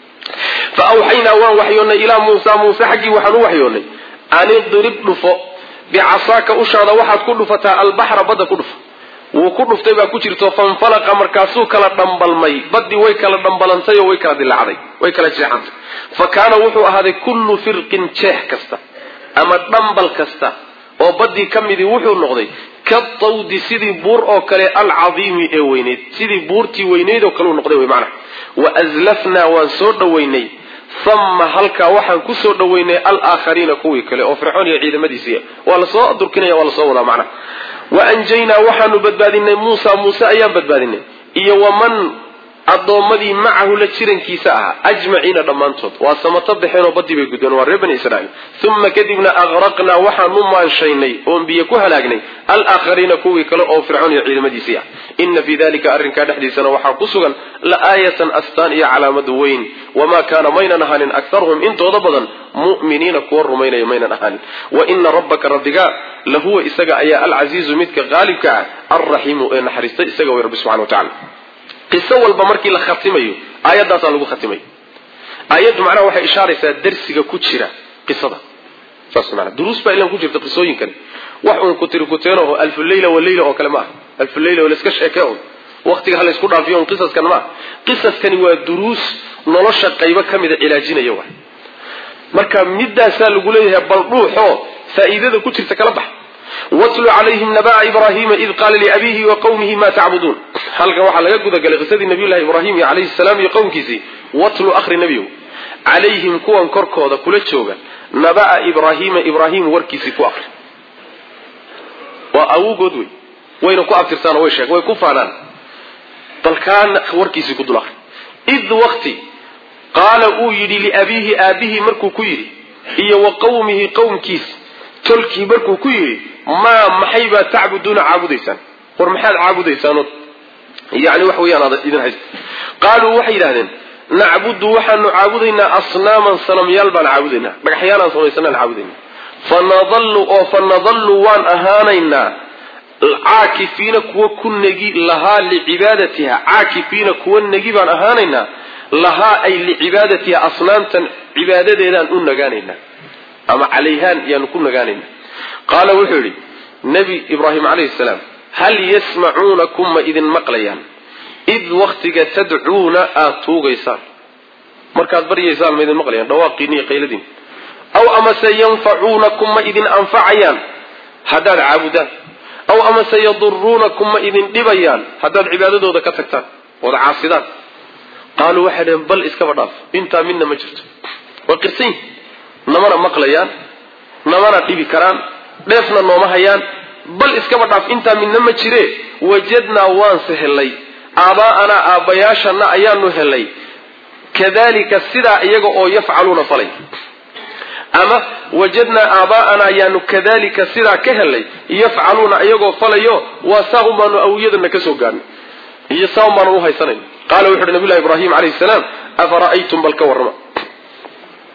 fa awhayna wa wahyuna ila muusa muusa xaqi waxaan u waxyoonay aan idrib dhufo bi'asaka ushaada waxaad ku dhufataa al-bahra badda ku dhufo wuu ku dhuftay baa ku jirto fanfalaqa markaasuu kala dhambalmay badii way kala dhambalantay oo way kala dilaacday way kala jeexantay fa kaana wuxuu ahaaday kullu firqin jeex kasta ama dhambal kasta oo badii kamidi wuxuu noqday ka tawdi sidii buur oo kale al-azimi ee weyneed sidii buurtii weyneed oo kale uu noqday way macna wa azlafna waan soo dhaweynay thumma halka waxaan ku soo dhaweynay al-aakhariina kuwii kale oo fircoon iyo ciidamadiisa waa la soo durkinaya waa la soo wada macna wa anjayna waxaanu badbaadinay muusa muusa ayaan badbaadinay iyo waman adoomadii macahu la jirankiisa ah ajmaciina dhammaantood waa samata bixeen oo badii bay gudbeen waa reer bani israa'iil thumma kadibna aghraqna waxaanu maanshaynay oo biyo ku halaagnay al-aakhariina kuwii kale oo fircoon iyo ciidamadiisa ah inna fi dhalika arrinka dhaxdiisana waxaa ku sugan la aayatan astaan iyo calaamad weyn wama kaana maynan ahanin aktharuhum intooda badan mu'miniina kuwa rumaynaya maynan ahanin wa inna rabbaka rabbiga lahuwa isaga ayaa al-aziizu midka qaalibka ah ar-rahiimu ee naxariista isaga way rabbi subhanahu wa ta'ala qiso walba markii la khatimayo aayadaas lagu khatimayo aayadu macnaha waxay ishaaraysaa darsiga ku jira qisada saas macnaha duruus baa ilan ku jirta qisooyinkan wax uu ku tiri ku teeno alf layla wa layla oo kale ma alf layla wala iska sheekay waqtiga hal isku dhaafiyo qisaskan ma qisaskani waa duruus nolosha qaybo kamida ilaajinaya wax marka midaasa lagu leeyahay bal dhuuxo faa'iidada ku jirta kala bax watlu alayhim nabaa ibrahim id qala li abihi wa qawmihi ma ta'budun halka waxa laga guda galay qisadii nabiyullah ibrahim alayhi salam iyo qowmkiisi watlu akhri nabiyu alayhim kuwan korkooda kula jooga nabaa ibrahim ibrahim warkiisi ku akhri wa awgood way wayna ku aftirtaan way sheeg way ku faanaan balkaan warkiisi ku dul akhri id waqti qala u yidi li abihi abihi markuu ku yiri iyo wa qawmihi qowmkiisi tolkii markuu ku yiri ma maxay ba taabuduna caabudaysaan war maxaad caabudaysaan yaani wax weeyaan aad idin hayst qaalu waxay yiraahdeen nacbudu waxaanu caabudaynaa asnaaman sanamyaal baan caabudaynaa dhagaxyaalaan samaysanaan caabudaynaa fanadallu oo fanadallu waan ahaanaynaa caakifiina kuwa ku nagi lahaa licibaadatiha caakifiina kuwa nagi baan ahaanaynaa lahaa ay licibaadatiha asnaamtan cibaadadeedaan u nagaanaynaa ama calayhaan yaanu ku nagaanaynaa qaala wuxuu yidhi nabi ibraahim calayhi salaam hal yasmacuunakum ma idin maqlayaan id waqtiga tadcuuna aad tuugaysaan markaad baryaysaan ma idin maqlayaan dhawaaqiin iyo qayladiin aw amase yanfacuunakum ma idin anfacayaan haddaad caabudaan aw amase yaduruunakum ma idin dhibayaan haddaad cibaadadooda ka tagtaan ood caasidaan qaaluu waxay dhaheen bal iskaba dhaaf intaa midna ma jirto waa qirsan namana maqlayaan namana dhibi karaan dheefna nooma hayaan bal iskaba dhaaf intaa midna ma jire wajadnaa waan sahelay aabaa'ana aabayaashana ayaanu helay kadalika sidaa iyaga oo yafcaluuna falay ama wajadnaa aabaa'ana ayaanu kadalika sidaa ka helay yafcaluuna iyagoo falayo waa saa umaanu awiyadana ka soo gaarnay iyo saa umaanu u haysanayn qaala wuxuu nabi ibraahim calayhi salaam afara'aytum bal ka warrama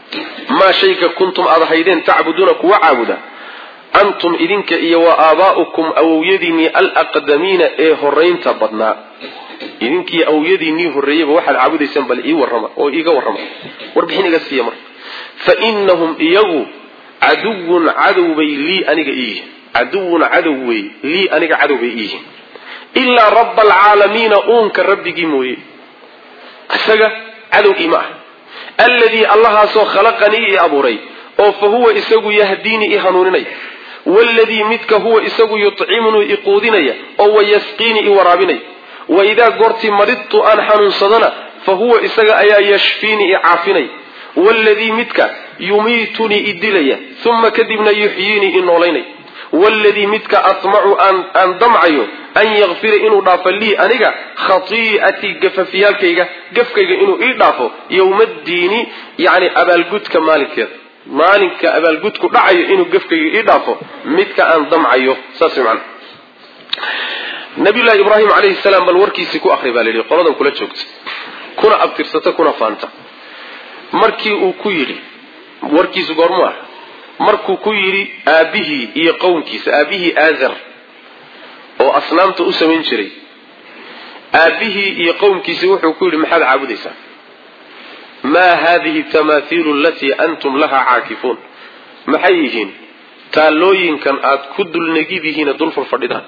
maa shayka kuntum aad haydeen tacbuduuna kuwa caabuda antum idinka iyo wa aabaa'ukum awowyadiinii alaqdamiina ee horaynta badnaa idinkii awowyadiinii horreeyeyba waxaad caabudaysaan bal ii warrama oo iiga warrama warbixin iga siiya marka fa innahum iyagu caduwun cadow bay lii aniga iiyihin caduwun cadow wey lii aniga cadow bay iiyihin ilaa rabba alcaalamiina uunka rabbigii mooye isaga cadowgii ma ah alladii allahaasoo khalaqanii ii abuuray oo fa huwa isagu yahdiini ii hanuuninaya waaladii midka huwa isagu yutcimunuu i quudinaya oo wayasqiini i waraabinaya waidaa goortii maridtu aan xanuunsadana fa huwa isaga ayaa yashfiini i caafinaya waaladii midka yumiitunii i dilaya uma kadibna yuxyiinii i noolaynaya waaladii midka atmacu aan damcayo an yakfira inuu dhaafo lii aniga khatii'atii gafafyaalkayga gafkayga inuu ii dhaafo yowmaddiini yani abaalgudka maalinkeeda maalinka abaalgudku dhacayo inuu gafkayga ii dhaafo midka aan damcayo saas macna nabiyullaahi ibraahim calayhi salaam bal warkiisii ku akhri baa la yidhi qoladan kula joogta kuna abtirsata kuna faanta markii uu ku yidhi warkiisu goormu ah markuu ku yidhi aabihii iyo qowmkiisa aabihii aazar oo asnaamta u samayn jiray aabihii iyo qowmkiisa wuxuu ku yidhi maxaad caabudaysaa maa haadihi tamaathiilu alatii antum laha caakifuun maxay yihiin taallooyinkan aad ku dulnegidihiina dul fadhidaan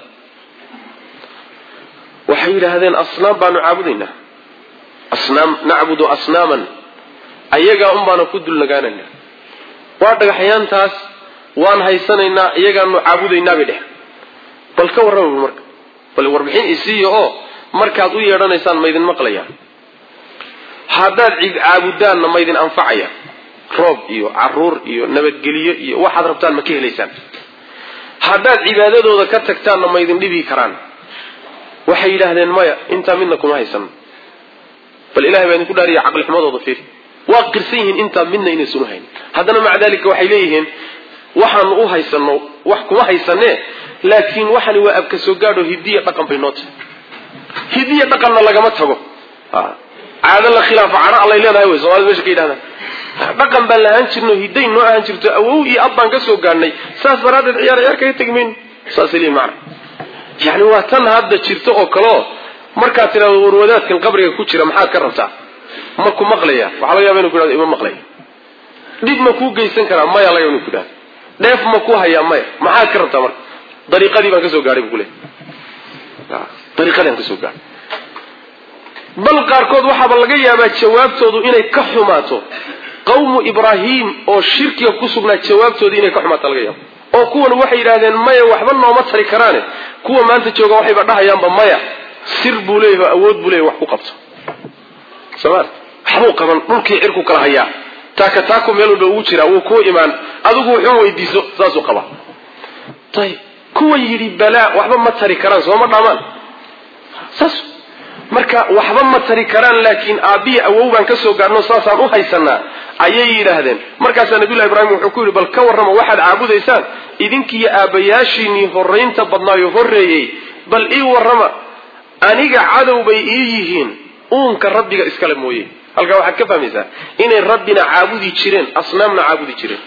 waxay yidhaahdeen asnaam baanu caabudaynaa asnaam nacbudu asnaaman ayagaa un baana ku dulnagaanayna waa dhagaxyaantaas waan haysanaynaa iyagaanu caabudaynaa bay dheh bal ka warrama marka bal warbixin isiiya oo markaad u yeedhanaysaan maydin maqlayaan haddaad cid caabudaanna maydin anfacaya roob iyo caruur iyo nabadgelyo iyo waxaad rabtaan ma ka helaysaan haddaad cibaadadooda ka tagtaanna maydin dhibi karaan waxay yidhaahdeen maya intaa midna kuma haysan bal ilahay baa idinku dhaariya caqli xumadooda fiiri waa qirsan yihiin intaa midna inaysan u hayn haddana maca dalika waxay leeyihiin waxaanu u haysano wax kuma haysanee laakiin waxani waa abka soo gaadho hidiya dhaqan bay noo tahay hidiya dhaqanna lagama tago caado la khilaafa cana allay leedahay wey soomaalida meesha ka yidhahdaan dhaqan baan lahaan jirno hiday noo ahaan jirto awow iyo ab baan ka soo gaadhnay saas daraaddeed ciyaar ciyaar kaga tegi mayno saasay leeyihin macna yani waa tan hadda jirto oo kaleo markaad tidhahdo warwadaadkan qabriga ku jira maxaad ka rabtaa ma ku maqlaya waxaa laga yaba inu ku yhahdo ima maqlaya dhib ma kuu geysan karaa maya laga inu ku yidhahdo dheef ma ku hayaa maya maxaad ka rabtaa marka dariiqadii baan ka soo gaadhay bu ku leehay dariiqadii aan ka soo gaadhay bal qaarkood waxaaba laga yaabaa jawaabtoodu inay ka xumaato qawmu ibraahim oo shirkiga ku sugnaa jawaabtoodu inay ka xumaato laga yaabo oo kuwan waxay yidhahdeen maya waxba nooma tari karaane kuwa maanta jooga waxayba dhahayaanba maya sir buu leeyahay oo awood buu leeyahay wax ku qabto somaal waxbuu qaban dhulkii cirku kala hayaa taaka taako meel walba ugu jiraa wuu kuu imaan adigu wuxuu weydiiso saasuu qabaa ayib kuwa yidhi balaa waxba ma tari karaan sooma dhaamaan saas marka waxba ma tari karaan laakiin aabbihi awow baan ka soo gaadhno saasaan u haysanaa ayay yidhaahdeen markaasaa nabiyullahi ibraahim wuxuu ku yidhi bal ka warrama waxaad caabudaysaan idinkiiyo aabbayaashiinii horraynta badnaayo horreeyey bal ii warrama aniga cadow bay ii yihiin uunka rabbiga iskale mooye halkaa waxaad ka fahmaysaa inay rabbina caabudi jireen asnaamna caabudi jireen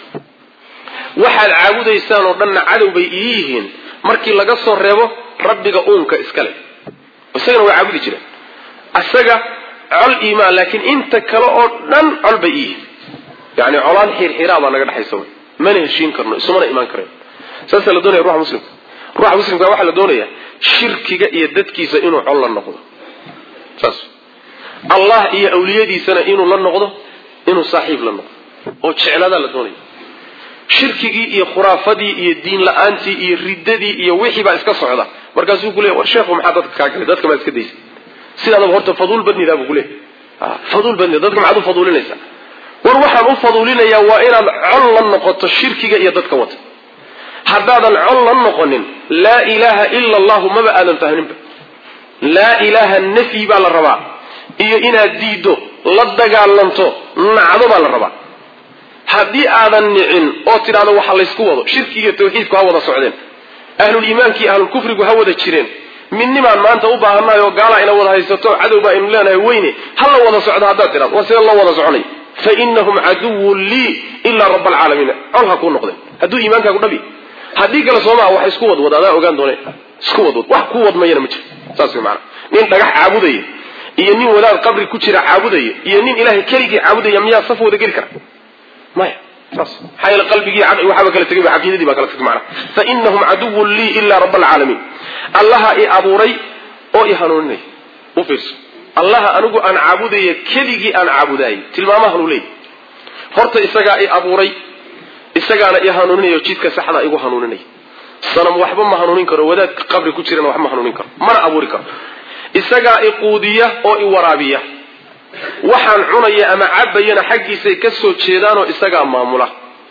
waxaad caabudaysaan oo dhanna cadow bay ii yihiin markii laga soo reebo rabbiga uunka iskale isagana waa caabudi jireen isaga col iimaan laakiin inta kale oo dhan col bay ii yihiin yani colaan xiirxiiraa baa naga dhexaysa wy mana heshiin karno isumana imaan kareen saasaa la doonaya ruuxa muslimka ruuxa muslimka waxaa la doonaya shirkiga iyo dadkiisa inuu col la noqdo saas allah iyo awliyadiisana inuu la noqdo inuu saaxiib la noqdo oo jecladaa la doonaya shirkigii iyo khuraafadii iyo diin la-aantii iyo riddadii iyo wixii baa iska socda markaasuu ku leeyahy war sheekhu maxaa dadka kaa galay dadka maad iska daysa sidaadaba horta faduul badnidaa buu ku leeyahy faduul badnida dadka maxaad u faduulinaysaa war waxaan u faduulinayaa waa inaad col la noqoto shirkiga iyo dadka wata haddaadan col la noqonin laa ilaaha ila allahu maba aadan fahninba laa ilaaha nafyi baa la rabaa iyo inaad diiddo la dagaalanto nacdo baa la rabaa haddii aadan nicin oo tidhahdo waxa laysku wado shirki iyo tawxiidku ha wada socdeen ahluliimaanki iyo ahlulkufrigu ha wada jireen midnimaan maanta u baahannahay oo gaala ina wada haysato cadow baa aynu leenahay weyne ha la wada socdo haddaad tidhahdo waa sida la wada soconay فإنهم عدو لي إلا رب العالمين الله كون نقدم هدو إيمانك أقول نبي هديك لصوما واحد سكوت وضع هذا وقان دوني سكوت وضع واحد قوة ما ينمج ساسي معنا نين تجح عبودية ينين ولا القبر كتير عبودية ينين إله كريك عبودية مياه صفو ذا كريك ما خلاص حي القلب يجي عبد وحابك لا تجيب عقيدة دي بقى معنا فإنهم عدو لي إلا رب العالمين الله إي أبوري أو إهانوني وفرس الله أنقو أن عبودية كريك أن عبودي تلمامه لي horta isaga ay abuuray isagaana i hanuuninayo jidka saxda igu hanuuninay sanam waxba ma hanuunin karo wadaad qabri ku jirana wax ma hanuunin karo mana abuuri karo isaga ay quudiya oo i waraabiya waxaan cunaya ama cabayana xaqiisa ka soo jeedaan oo isaga maamula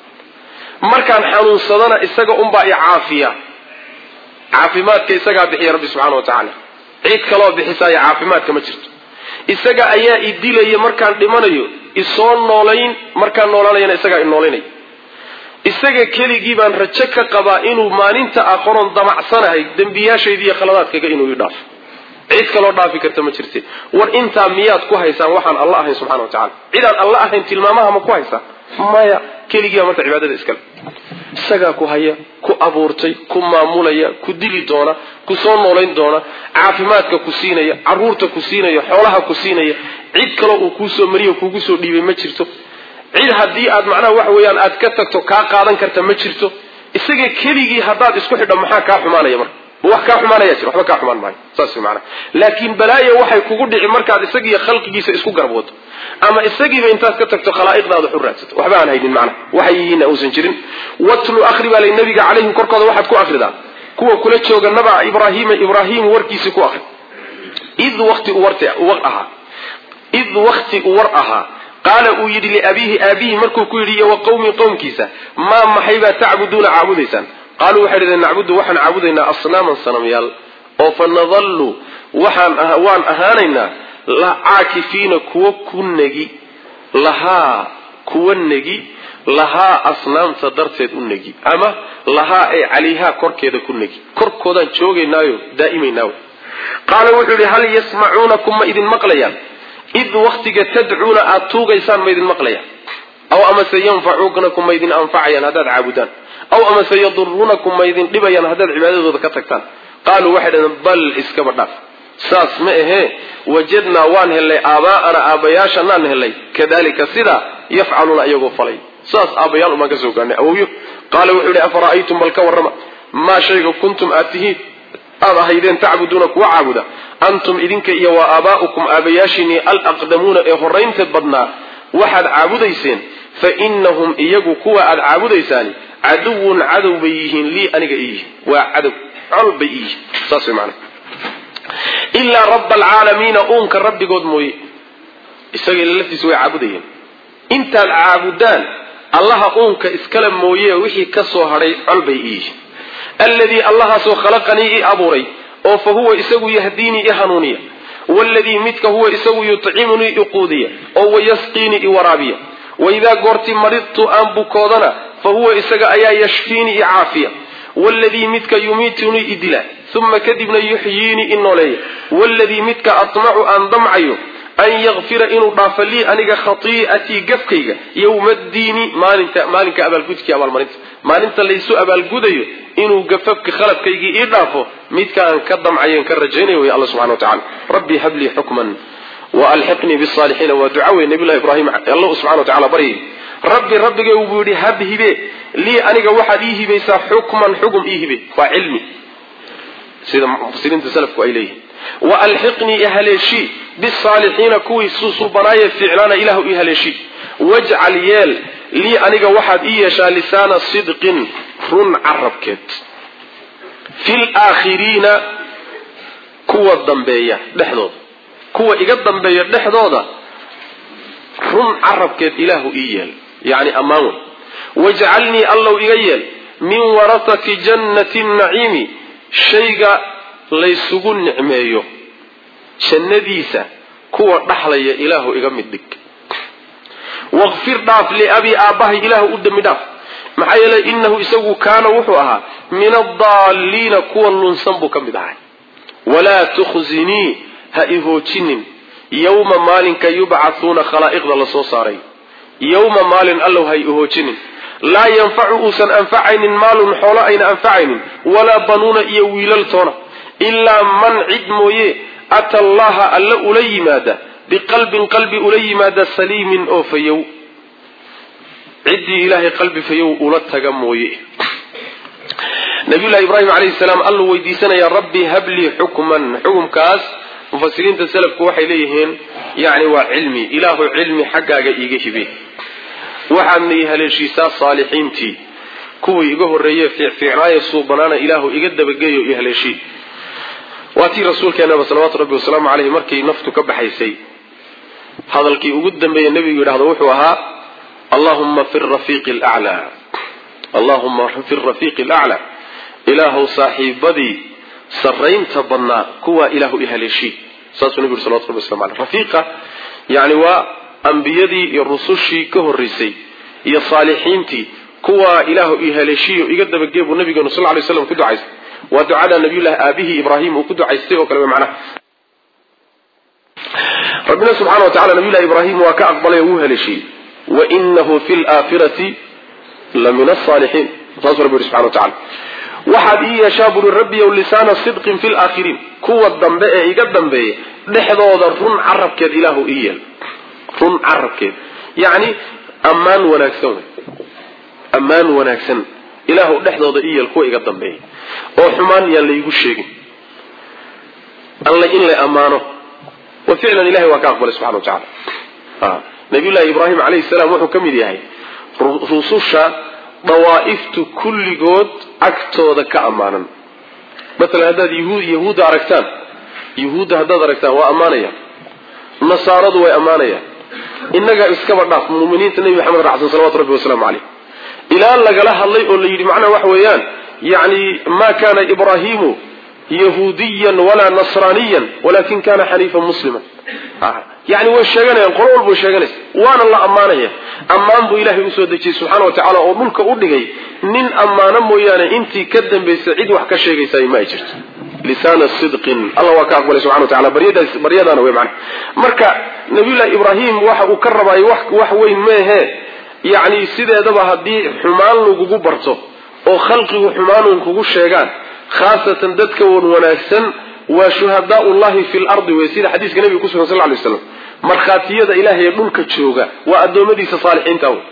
markaan xanuunsadana isaga umba i caafiya caafimaadka isaga bixiya rabbi subhanahu wa ta'ala cid kale oo bixisay caafimaadka ma jirto isaga ayaa i dilay markaan dhimanayo isoo noolayn markaan noolanayna isaga i nooleynay isaga keligii baan rajo ka qabaa inuu maalinta aakhron damacsanahay dambiyaashaydii iyo khaladaadkayga inuu i dhaafo cid kale oo dhaafi karta ma jirto war inta miyaad ku haysaan waxaan Allah ahayn subhanahu wa ta'ala cidaan Allah ahayn tilmaamaha ma ku haysaan maya keligii marka cibaadada iskale isaga ku haya ku abuurtay ku maamulaya ku dili doona ku soo noolayn doona caafimaadka ku siinaya caruurta ku siinaya xoolaha ku siinaya cid kale oo ku soo mariyo kugu soo dhiibay ma jirto cid hadii aad macnaha wax weeyaan aad ka tagto ka qaadan karta ma jirto isaga keligii hadaad isku xidho maxaa ka xumaanaya marka wax ka xumaanaya jiro waxba ka xumaan maayo saas macna laakiin balaayo waxay kugu dhici markaad isaga iyo khalqigiisa isku garbood ama isagiiba intaad ka tagto khalaa'iqdaada xurraadsato waxba aan haynin macna waxay yihiin uusan jirin watlu akhri baa nabiga calayhi korkooda waxaad ku akhridaa kuwa kula jooga naba ibraahim ibraahim warkiisa ku akhri id waqti warta waqaha id waqti waraha قال ويدي لأبيه أبيه مركو كيري وقومي قوم كيسا ما محيبا تعبدون عبوديسان قالوا وحيدا نعبد وحن عبودنا أصناما صنميال أو فنظل وحن أهوان أهانينا لا عاكفين كو كنجي لها كو النجي لها أصنام تدرتد النجي أما لها أي عليها كركيدا كنجي كركودا جوغي نايو دائمي نايو قالوا وحيدا هل يسمعونكم إذن مقليان إذ وقتك تدعون أتوغا يسان ما يدين مقليا أو أما سينفعوكنكم ما يدين أنفعيا هداد عابدان أو أما سيضرونكم ما يدين لبيا هداد عبادة ذكتكتان قالوا واحدا بل إسكبرنا ساس مئه وجدنا وانه اللي آباءنا آباياشا نانه اللي كذلك سيدا يفعلون أيقو فلي ساس آبايان ما كسوكاني أويو قالوا وحولي أفرأيتم بالكورما ما شيء كنتم آتيه هذا هيدين تعبدونك وعابدا أنتم إذنك إيا وآباؤكم آبياشني الأقدمون إهرين تبضنا واحد عابديسين فإنهم إياقوا كوا عابديساني عدو عدو بيهين لي أنك إيه وعدو عل بيه ساسي معنا إلا رب العالمين أونك الرب قد موي إساقي التي سوى عابدين انت العابدان الله أونك إسكالم مويه وحي كسو هري عل بيه الذي الله سو خلقني أبوري أو فهو يسوي يهديني إهانونية والذي متك هو يسوي يطعمني إقودية أو يسقيني إورابية وإذا قرت مرضت أنبكودنا فهو يسقى أيا يشفيني عافية والذي متك يميتني إدلا ثم كذبنا يحييني إنه لي والذي متك أطمع أن ضمعيه أن يغفر إنه ضاف لي أنك خطيئتي قفكي يوم الدين مالك مالك أبا القدك يا أبا المرنت مالك ليسوا أبا القدي إنه قفك خلفك يجي إضافه ميت كان كضم عين كرجيني ويا الله سبحانه وتعالى ربي هب لي حكما وألحقني بالصالحين ودعوي نبي الله إبراهيم الله سبحانه وتعالى بري ربي ربي جوبودي هب هبه لي أنك وحديه بيس حكما حكم إيه به وعلمي سيد مفسرين تسلفوا إليه وألحقني إهلشي بالصالحين كوي سوسو بنايا فعلانا إله إهلشي واجعل يال لي أنك واحد إيشا لسان صدق رن عربكت في الآخرين كوة الضنبية دحضوض كوة إيقا الضنبية دحضوض رن عربكت إله إيال يعني أمامه واجعلني الله إيال من ورثة جنة النعيم شيئا ليسقون نعميه شنديسة كوة نحلي إله إيقا مدك واغفر داف لأبي آباه إله قدام داف محايلة إنه إساقو كان وحوها من الضالين كوة لنصنبو كمدعي ولا تخزني هائهو تنين يوم مالك يبعثون خلائق الله صوصاري yawma maalin allow hay uhoojinin laa yanfacu uusan anfacaynin maalun xoolo ayna anfacaynin walaa banuuna iyo wiilaltoona ilaa man cid mooye ata allaha alla ula yimaada biqalbin qalbi ula yimaada saliimin oo fayow ciddii ilaahay qalbi fayow ula taga mooye nabiyullahi ibraahim calayhi salaam alluu weydiisanaya rabbi hablii xukman xukumkaas mufasiriinta salafku waxay leeyihiin yani waa cilmi ilaahu cilmi xaggaaga iiga hibe waxaadna ii haleeshiisaa saalixiintii kuwii iga horreeye fiicfiicnaaye suubanaana ilaahu iga dabageeyo ii haleeshii waa tii rasuulkeenaba salawaatu rabbi wasalaamu caleyhi markii naftu ka baxaysay hadalkii ugu dambeeye nebigu yidhahdo wuxuu ahaa allahumma fi rafiiqi alaclaa allahumma fi rafiiqi alaclaa ilaahu saaxiibadii sarraynta badnaa kuwaa ilaahu i haleeshii saasuu nebigu yidhi salawatu rabbi waslamu caleyh rafiiqa yani waa ambiyadii iyo rusushii ka horreysay iyo saalixiintii kuwaa ilaahu i haleeshiyo iga dabagee buu nabigeenu sal lla lay slam ku ducaystay waa ducada nabiyullahi aabihii ibraahim uu ku ducaystay oo kale way macnaha rabbina subxana wa tacala nabiyullahi ibraahim waa ka aqbalay oo wuu haleeshiyey wa inahu fi laakhirati la min alsaalixiin saasuu rabbi yihi subxana wa tacala waxaad ii yeeshaa buri rabbiyow lisaana sidqin fi laakhiriin kuwa dambe ee iga dambeeya dhexdooda run carabkeed ilaahu ii yeel run carabkeed yacni ammaan wanaagsan wey ammaan wanaagsan ilaahu dhexdooda ii yeel kuwa iga dambeeya oo xumaan yaan laygu sheegin alla in la ammaano wa ficlan ilahay waa ka aqbalay subxana wa tacala nabiyullahi ibraahim calayhi salaam wuxuu ka mid yahay rususha dawaa'iftu kulligood agtooda ka ammaanan matalan haddaad yahuud yahuudda aragtaan yahuudda haddaad aragtaan waa ammaanayaan nasaaradu way ammaanayaan innaga iskaba dhaaf muuminiinta nebi maxamed raxsan salawatu rabbi wasalaamu caleyh ilaa lagala hadlay oo la yidhi macnaha waxa weeyaan yani ma kana ibraahimu yahuudiyan walaa nasraaniyan walakin kana xaniifan musliman yani way sheeganayaan qolo walba way sheeganaysa waana la ammaanaya ammaan buu ilaahay usoo dejiyey subxaana wa tacaala oo dhulka u dhigay nin ammaano mooyaane intii ka dambaysa cid wax ka sheegaysaay ma ay jirto lisaana sidqin allah waa ka aqbalay subxana wa tacala baryadaas baryadaana wey macnaha marka nabiyullahi ibraahim waxa uu ka rabaayo wax wax weyn meehe yacni sideedaba haddii xumaan lagugu barto oo khalqigu xumaanun kugu sheegaan khaasatan dadka wan wanaagsan waa shuhadaaullahi fi lardi wey sida xadiiska nebiga ku sugan sal lla alay waslam markhaatiyada ilaahay ee dhulka jooga waa addoommadiisa saalixiinta wey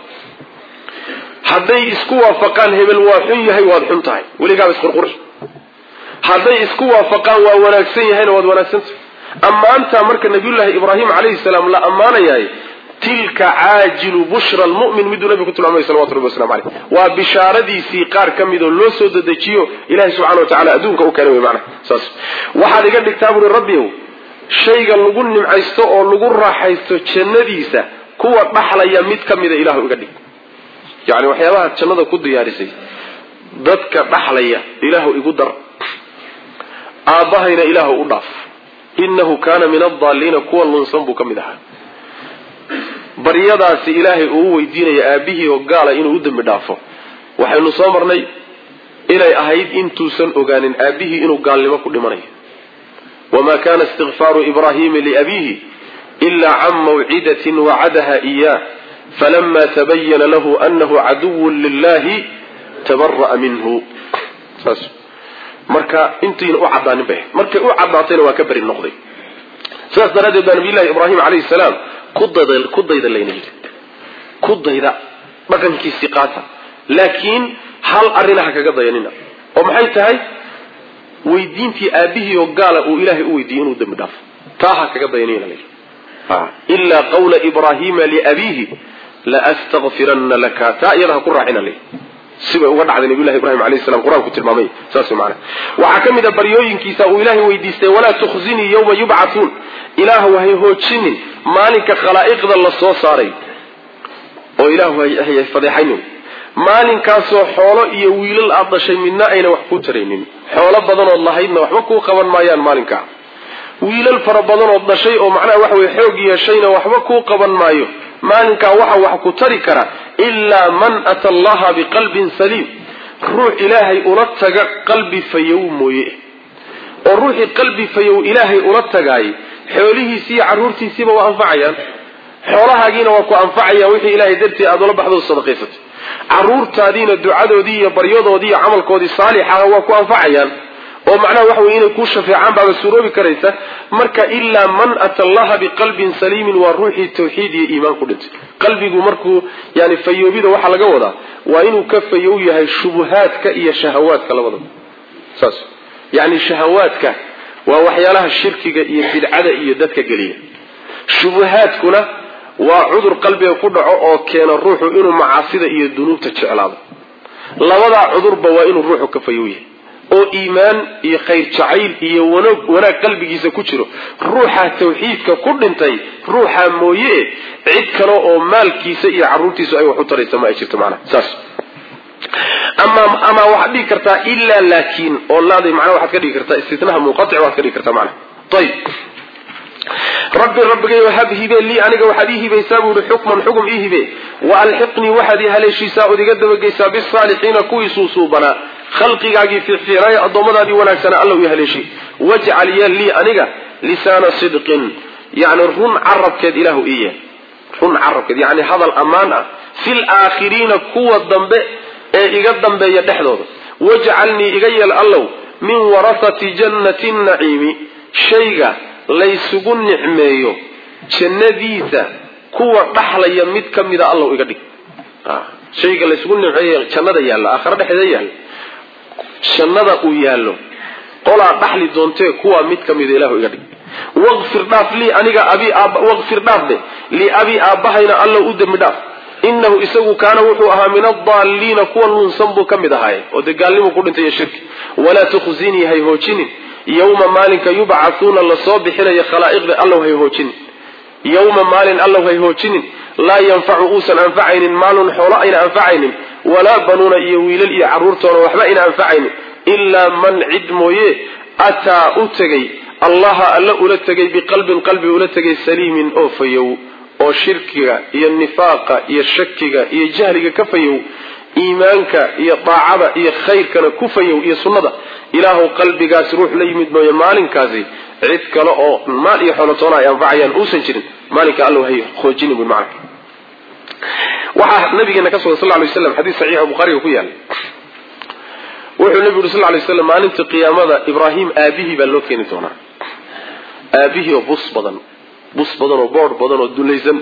hadday isku waafaqaan hebel waa xun yahay waad xun tahay weligaaba isqurquri hadday isku waafaqaan waa wanaagsan yahayna waad wanaagsantahay ammaantaa marka nabiyullaahi ibraahim calayhi salaam la ammaanayahay tilka caajilu bushra lmu'min miduu nabigu ku tilmaamay salawatu rabbi waslamu caleyh waa bishaaradiisii qaar ka mid oo loo soo dedejiyo ilahay subxana wa tacala adduunka u keenay wey macnaha saas waxaad iga dhigtaa buri rabbiyow shayga lagu nimcaysto oo lagu raaxaysto jannadiisa kuwa dhaxlaya mid ka mida ilaahu iga dhig yacni waxyaabaha jannada ku diyaarisay dadka dhaxlaya ilaahu igu dar aabbahayna ilaahu u dhaaf innahu kaana min addaaliina kuwa lunsan buu ka mid ahaa baryadaasi ilaahay uu weydiinaya aabihii oo gaala inuu u dembi dhaafo waxaynu soo marnay inay ahayd intuusan ogaanin aabihii inuu gaalnimo ku dhimanayo wamaa kana istikfaaru ibraahiima liabiihi ilaa can mawcidatin wacadaha iyaah falama tabayana lahu anahu caduwun lilahi tabara'a minhu saas marka intiina u cadaanin bay markay u cadaatayna waa ka beri noqday sidaas daraaddeed baa nabiyullahi ibraahim calayhi salaam ku dayda layna yidhi ku dayda dhaqankiisii qaata laakiin hal arrina ha kaga dayanina oo maxay tahay weydiintii aabihii oo gaala uu ilaahay u weydiiyey inuu dembi dhaafo taa ha kaga dayanina layidhi ilaa qawla ibraahiima liabiihi laastakfiranna laka taa iyada ha ku raacina layidhi sibay uga dhacday nabiyullahi ibrahim calayhi salam qur-aanku tilmaamay saas macana waxaa ka mid a baryooyinkiisa uu ilaahay weydiistay walaa tukhzinii yawma yubcathuun ilaahu hay hoojinin maalinka khalaa'iqda la soo saaray oo ilaahu hay fadeexaynin maalinkaasoo xoolo iyo wiilal aad dhashay midna ayna wax ku taraynin xoolo badanood lahaydna waxba kuu qaban maayaan maalinkaa wiilal fara badanood dhashay oo macnaha waxa weye xoog yeeshayna waxba kuu qaban maayo maalinkaa waxa wax ku tari kara ilaa man ata allaha biqalbin saliim ruux ilaahay ula taga qalbi fayow mooye oo ruuxii qalbi fayow ilaahay ula tagaay xoolihiisii iyo carruurtiisiiba waa anfacayaan xoolahaagiina waa ku anfacaya wixii ilaahay dartii aad ula baxdo sadaqaysatay caruurtaadiina ducadoodii iyo baryadoodii iyo camalkoodii saalixa waa ku anfacayaan oo macnaha waxa weeye inay ku shafeecaan baa suuroobi karaysa marka illa man atallaha biqalbin salimin wa ruuhi tawxiid iyo iimaan ku dhintay qalbigu markuu yani fayoobida waxa laga wadaa waa inuu ka fayow yahay shubuhaadka iyo shahawaadka labadaba saas yani shahawaadka waa waxyaalaha shirkiga iyo bidcada iyo dadka galiya shubuhaadkuna waa cudur qalbiga ku dhaco oo keena ruuxu inuu macaasida iyo dunuubta jeclaado labada cudurba waa inuu ruuxu ka fayow yahay oo iimaan iyo khayr jacayl iyo wanaag wanaag qalbigiisa ku jiro ruuxa tawxiidka ku dhintay ruuxa mooye cid kale oo maalkiisa iyo caruurtiisa ay wax u taraysa ma ay jirto macnaha saas ama ama waxa dhigi kartaa illa laakin oo laaday macnaha waxa ka dhigi kartaa istithnaha munqati' waxa ka dhigi kartaa macnaha tayib rabbi rabbigay wahab hibe li aniga waxaad ii hibaysaa buu xukman xukm ii hibe wa alhiqni waxaad ii haleeshiisaa udiga dabageysaa bis saalihiina kuwii suusuubana khalqigaagii fiicfiiray adoomadaadii wanaagsan alla uu haleeshi waj'al li aniga lisaana sidqin yani run carabkeed ilaahu iye run carabkeed yani hadal amaan ah fil aakhiriina kuwa dambe ee iga dambeeya dhexdooda waj'alni iga yeel allow min warasati jannati naciimi shayga laysugu nicmeeyo jannadiisa kuwa dhaxlaya mid ka mida allow iga dhig shayga laysugu nicmeeyo jannada yaalla aakhira dhexdeeda yaalla jannada uu yaallo qolaa dhaxli doontee kuwa mid ka mida ilaahu iga dhig waqfir dhaaf lii aniga abi waqfir dhaaf de li abi aabahayna allow u dembi dhaaf innahu isagu kaana wuxuu ahaa min adaalliina kuwa lunsan buu ka mid ahaay oo dee gaalnimo ku dhintay shirki walaa tukhzinii hay hoojinin yawma maalinka yubcathuuna lasoo bixinayo khalaa'iqda allow hay hoojinin yawma maalin allow hay hoojinin laa yanfacu uusan anfacaynin maalun xoolo ayna anfacaynin walaa banuuna iyo wiilal iyo carruurtoona waxba ayna anfacaynin ilaa man cid mooye ataa u tegay allaha alla ula tegay biqalbin qalbi ula tegay saliimin oo fayow oo shirkiga iyo nifaaqa iyo shakiga iyo jahliga ka fayow iimaanka iyo daacada iyo khayrkana ku fayow iyo sunnada ilaahu qalbigaas ruux la yimid mooye maalinkaasi cid kale oo maal iyo xoolotoona ay anfacayaan uusan jirin maalinka allow hay xoojini buu macna waxaa nabigeena ka sugan sallallahu alayhi wasallam xadiis saxiix bukhari ku yaal wuxuu nabigu sallallahu alayhi wasallam maalinta qiyaamada ibraahim aabihi baa loo keeni doonaa aabihi oo bus badan bus badan oo boor badan oo dulaysan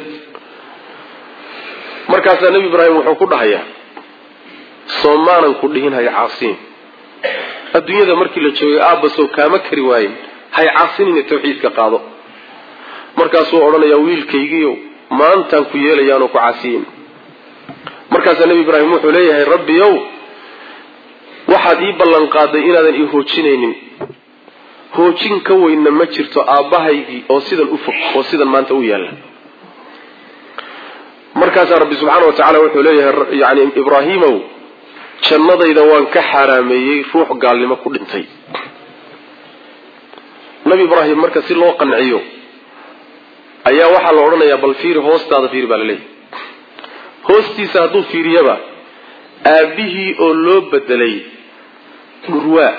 markaas nabi ibraahim wuxuu ku dhahayaa soomaanan ku dhihin hay caasiin adduunyada markii la joogay aabba soo kaama kari waayeen hay caasiin in tawxiidka qaado markaasuu odhanayaa wiilkaygiiyo maantaan ku yeelayaanoo ku caasiyin markaasaa nabi ibraahim wuxuu leeyahay rabbiyow waxaad ii ballan qaaday inaadan ii hoojinaynin hoojin ka weynna ma jirto aabbahaygii oo sidan u fog oo sidan maanta u yaalla markaasaa rabbi subxaana wa tacaala wuxuu leeyahay yani ibraahiimow jannadayda waan ka xaaraameeyey ruux gaalnimo ku dhintay nabi ibraahim marka si loo qanciyo ayaa waxaa la odhanayaa bal fiiri hoostaada fiiri baa laleeyahay hoostiisa hadduu fiiriyaba aabihii oo loo bedelay dhurwaa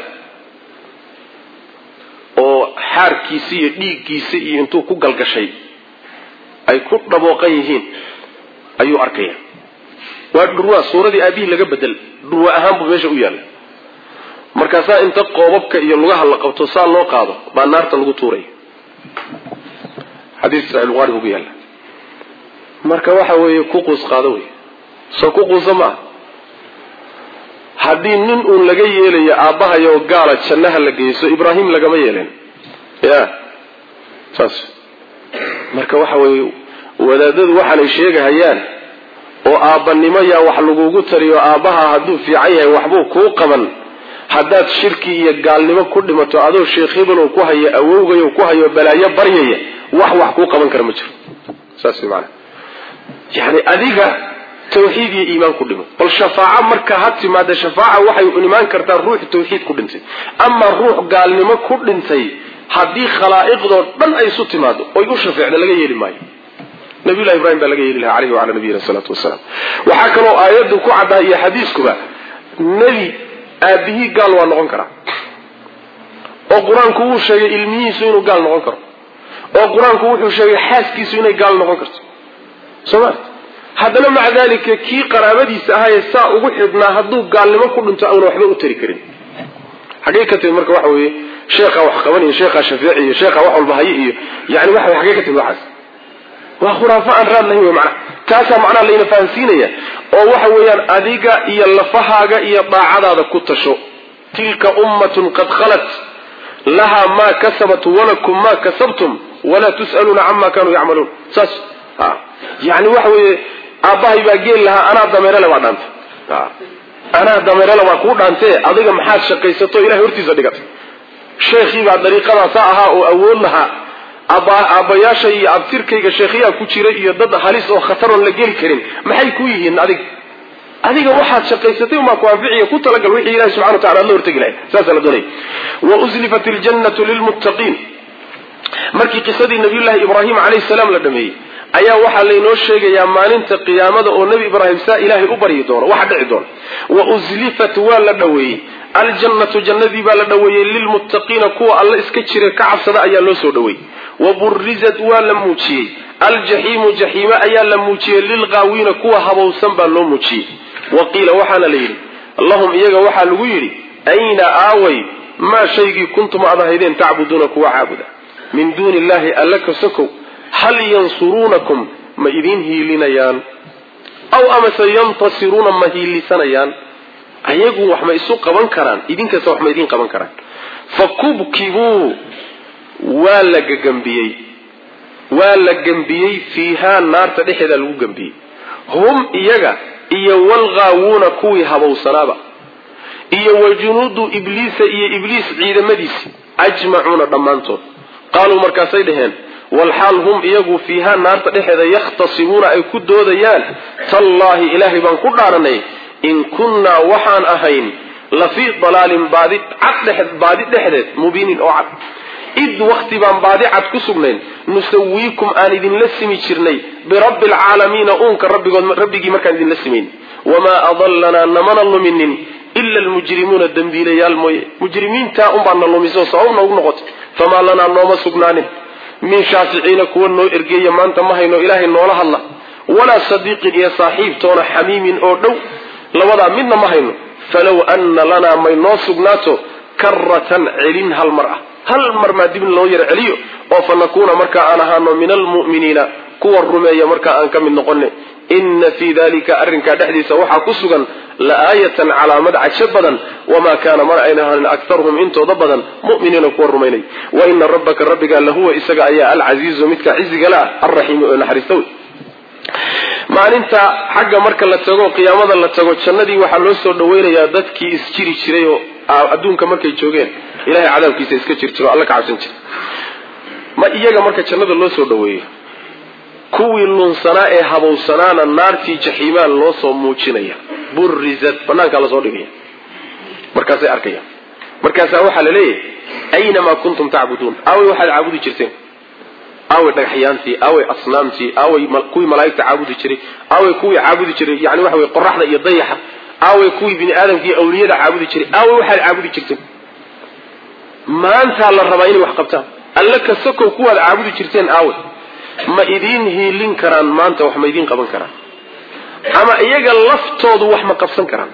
oo xaarkiisa iyo dhiiggiisa iyo intuu ku galgashay ay ku dhabooqan yihiin ayuu arkaya waa dhurwaa suuradii aabihii laga bedel dhurwaa ahaan buu meesha u yaalla markaasaa inta qoobabka iyo lugaha la qabto saa loo qaado baa naarta lagu tuuraya xadiis saxiix bukhari ku yaalla marka waxa weeye ku quus qaado wey soo ku quusa ma haddii nin uun laga yeelayo aabbahayo gaala jannaha la geyso ibraahim lagama yeelen ya saas marka waxa weeye wadaadadu waxaanay sheegahayaan oo aabbanimo yaa wax lagugu tariyo aabbaha hadduu fiican yahay waxbuu kuu qaban haddaad shirki iyo gaalnimo ku dhimato adoo sheekh hebel ku hayo awowgayo ku hayo balaayo baryaya wax wax kuu qaban kara ma jiro saas macna yani adiga tawxiid iyo iimaan ku dhimo bal shafaaca marka had timaada shafaaca waxay u imaan kartaa ruux tawxiid ku dhintay ama ruux gaalnimo ku dhintay haddii khalaa'iqdoo dhan ay isu timaado oy u shafeecda laga yeeli maayo nabiyullahi ibraahim baa laga yeeli lahaa calayhi wacala nabiyina salaatu wasalaam waxaa kaloo aayaddu ku caddahay iyo xadiiskuba nebi aabihii gaal waa noqon karaa oo qur-aanku wuu sheegay ilmihiisu inuu gaal noqon karo oo qur-aanku wuxuu sheegay xaaskiisu inay gaal noqon karto soma hadana maca dalika kii qaraabadiisa ahaa saa ugu xidhnaa hadduu gaalnimo ku dhinto aan waxba u tari karin xaqiiqatan marka waxa weeye sheekha wax qabanaya sheekha shafiici iyo sheekha wax walba hayi iyo yani waxa xaqiiqatan waxaas waa khuraafa aan raad lahayn macna taasa macna leena fahansiinaya oo waxa weeyaan adiga iyo lafahaaga iyo daacadaada ku tasho tilka ummatun qad khalat laha ma kasabat wa lakum ma kasabtum wala tusaluna amma kanu ya'malun sas ha yani waxa weeye aabahay baa geel laha ana dameere la dhaanta ha ana dameere la ku dhaantay adiga maxaad shaqaysato ilaahay hortiisa dhigatay sheekhi baa dariiqadaas aha oo awood laha aba abayaasha iyo abtirkayga sheekhiya ku jira iyo dad halis oo khatar oo la gali karin maxay ku yihiin adiga adiga waxaad shaqaysatay uma ku anficiyo ku talagal wixii ilaahay subhanahu wa ta'ala loo hortagilay saas la doonay wa uzlifatil jannatu lil muttaqin markii qisadii nabiyullah ibraahim alayhi salaam la dhameeyay ayaa waxa la inoo sheegayaa maalinta qiyaamada oo nabi ibraahim saa ilaahay u bari doono waxa dhici doono wa uzlifat wa la dhaweeyay al jannatu jannadi baa la dhaweeyay lil muttaqin kuwa alla iska jira ka cabsada ayaa loo soo dhaweeyay wa burrizat wa la muujiyay al jahim jahima ayaa la muujiyay lil qaawina kuwa habowsan baa loo muujiyay wa qila waxana leeyay allahum iyaga waxa lagu yiri ayna aaway ma shaygii kuntum aadahaydeen taabuduna kuwa caabuda min duuni illahi allaka sakow hal yansurunakum ma idin hiilinayaan aw ama sayantasiruna ma hiilisanayaan ayagu wax ma isu qaban karaan idinkaas wax ma idin qaban karaan fakubkibu wala gambiyay wala gambiyay fiha naarta dhexda lagu gambiyay hum iyaga iyo walqaawuna kuwi habowsanaaba iyo wajunudu ibliis iyo ibliis ciidamadiisi ajma'una dhamaantood qaaluu markaasay dhaheen والحال هم إيجوا فيها نار تحدى يختصمون أي كدود يال تالله إلهي بان كدارني إن كنا وحان أهين لفي ضلال بعد عد بعد تحدث مبين أو عد إذ وقت بان بعد عد كسبنين نسويكم آن إذن لسمي شرني برب العالمين أونك ربي ربي مكان إذن لسمين وما أضلنا نمن الله منن إلا المجرمون الدنبيل يالموي مجرمين تاهم بان الله ميسو صعونا ونغط فما لنا نوم سبنانين من شافعين كونوا إرجيا ما أنت ما هينو إلهي نوله الله ولا صديق يا صاحب تونا حميم أو دو لوضع منا ما هينو فلو أن لنا ما ينصب ناتو كرة علين هالمرأة هل مرة دين لو يرعليه أو فنكون مركا أنا هانو من المؤمنين كوا الرمية مركا أنك من نقولنا إن في ذلك أرنك دحديث وحا كسوغا لآية على مدعى شبدا وما كان مرأينا أكثرهم انتو ضبدا مؤمنين كوا الرميني وإن ربك ربك لهو إساق أيها العزيز ومتك عزيز لا الرحيم نحرستوي معنى انت حق مركا لتقو قيامة لتقو تشندي وحلوسو دوين يا دادكي اسجري شريو أدونك مركا يتشوغين إلهي عذاب كيسا اسكتشر ترو الله كعبسنش ما إياك مركا تشند اللوسو دوين kuwii lunsanaa ee habowsanaana naartii jaxiimaan loo soo muujinaya burrizat banaanka la soo dhigaya markaasay arkayaan markaasaa waxaa la leeyahay aynamaa kuntum tacbuduun aaway waxaad caabudi jirteen aaway dhagaxyaantii aaway asnaamtii aaway kuwii malaa'igta caabudi jiray aaway kuwii caabudi jiray yani waxa weye qoraxda iyo dayaxa aaway kuwii bini aadamka iyo awliyada caabudi jiray aaway waxaad caabudi jirteen maantaa la rabaa inay wax qabtaan alla kasakow kuwaad caabudi jirteen aaway ma idin hiilin karaan maanta wax ma idin qaban karaan ama iyaga laftoodu wax ma qabsan karaan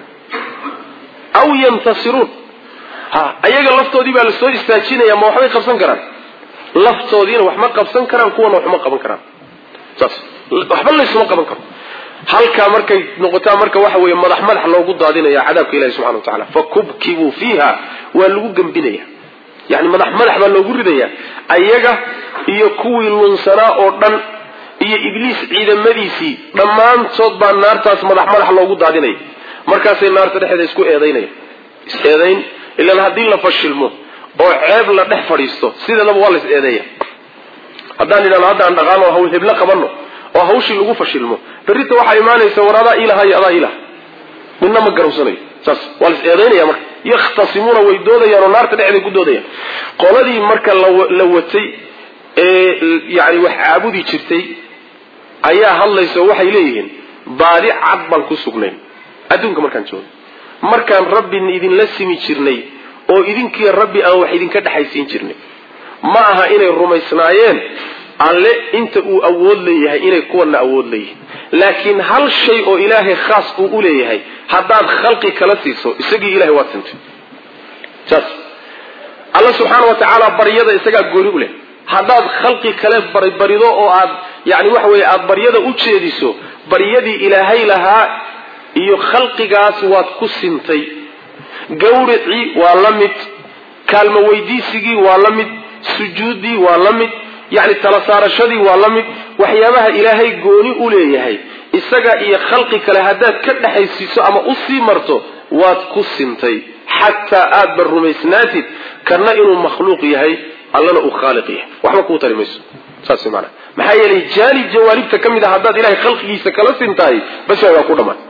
aw yantasirun ha iyaga laftoodii baa la soo istaajinaya ma waxbay qabsan karaan laftoodiina wax ma qabsan karaan kuwana wax ma qaban karaan saas waxba la isma qaban karo halka markay noqotaa marka waxa weeye madax madax loogu daadinaya cadaabka ilaahay subhanahu wa ta'ala fakubkibu fiha wa lagu gambinaya يعني مدح مدح بان لوغو ريدايا ايغا iyo kuwii lunsanaa oo dhan iyo ibliis ciidamadiisii dhamaantood baa naartaas madax madax loogu daadinay markaasay naarta dhexdeeda isku eedaynay is eedayn ilaa hadii la fashilmo oo ceeb la dhex fadhiisto sidanaba waa la is eedeeyaa hadaan ilaa hadda aan dhaqaano hawl hebla qabano oo hawshii lagu fashilmo berrito waxa iimaanaysa warada ilaahay adaa ilaah midna ma garowsanay saas waa la is eedaynaya marka yakhtasimuna way doodayaan oo naarta dhexdeeda ku doodayaan qoladii marka la watay ee yaani wax caabudi jirtay ayaa hadlayso waxay leeyihiin baadi cad baan ku sugnayn adduunka markaan joogo markaan rabbi idin la simi jirnay oo idinkii rabbi aan wax idin ka dhaxaysiin jirnay ma aha inay rumaysnaayeen alle inta uu awood leeyahay inay kuwana awood leeyihiin laakiin hal shay oo ilaahay khaas uu u leeyahay haddaad khalqi kala siiso isagii ilaahay waad sintay saas Allah subhanahu wa ta'ala baryada isagaa gooni u leh haddaad khalqi kale barido oo aad yani waxa weeye aad baryada u jeediso baryadii ilaahay lahaa iyo khalqigaas waad ku sintay gawrici waa la mid kaalmo weydiisigii waa la mid sujuudii waa la mid yani tala saarashadii waa la mid waxyaabaha ilaahay gooni u leeyahay isaga iyo khalqi kale haddaad ka dhaxaysiiso ama u sii marto waad ku sintay xataa aad bar rumaysnaatid kana inuu makhluuq yahay allana uu khaaliq yahay waxba kuu tari mayso saas macna maxaa yeelay jaali jawaaribta kamid ah haddaad ilaahay khalqigiisa kala sintahay bas waa ku dhamaan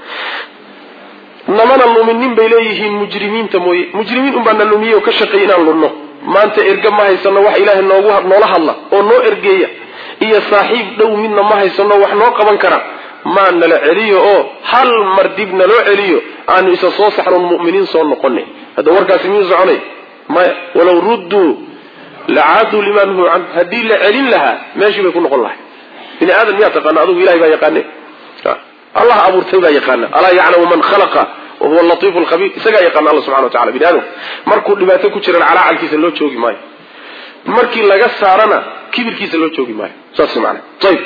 namana luminin bay leeyihiin mujrimiinta mooye mujrimiin un baan lumiyo ka shaqeeyay inaan lunno maanta erga ma haysano wax ilaahay noogu noola hadla oo noo ergeeya iyo saaxiib dhow midna ma haysano wax noo qaban kara ma nala celiyo oo hal mar dib naloo celiyo aanu isa soo saxno mu'miniin soo noqonay hada warkaasi miyuu soconay ma walaw ruddu la'adu liman huwa an hadii la celin laha meeshii bay ku noqon lahay bini aadam yaa taqaan adigu ilaahay baa yaqaan Allah abuurtay baa yaqaan ala ya'lamu man khalaqa wa huwa al-latif al-khabir isaga yaqaan Allah subhanahu wa ta'ala bini aadam markuu dhibaato ku jira calaalkiisa loo joogi maayo markii laga saarana kibirkiisa loo joogi maayo saas macna tayib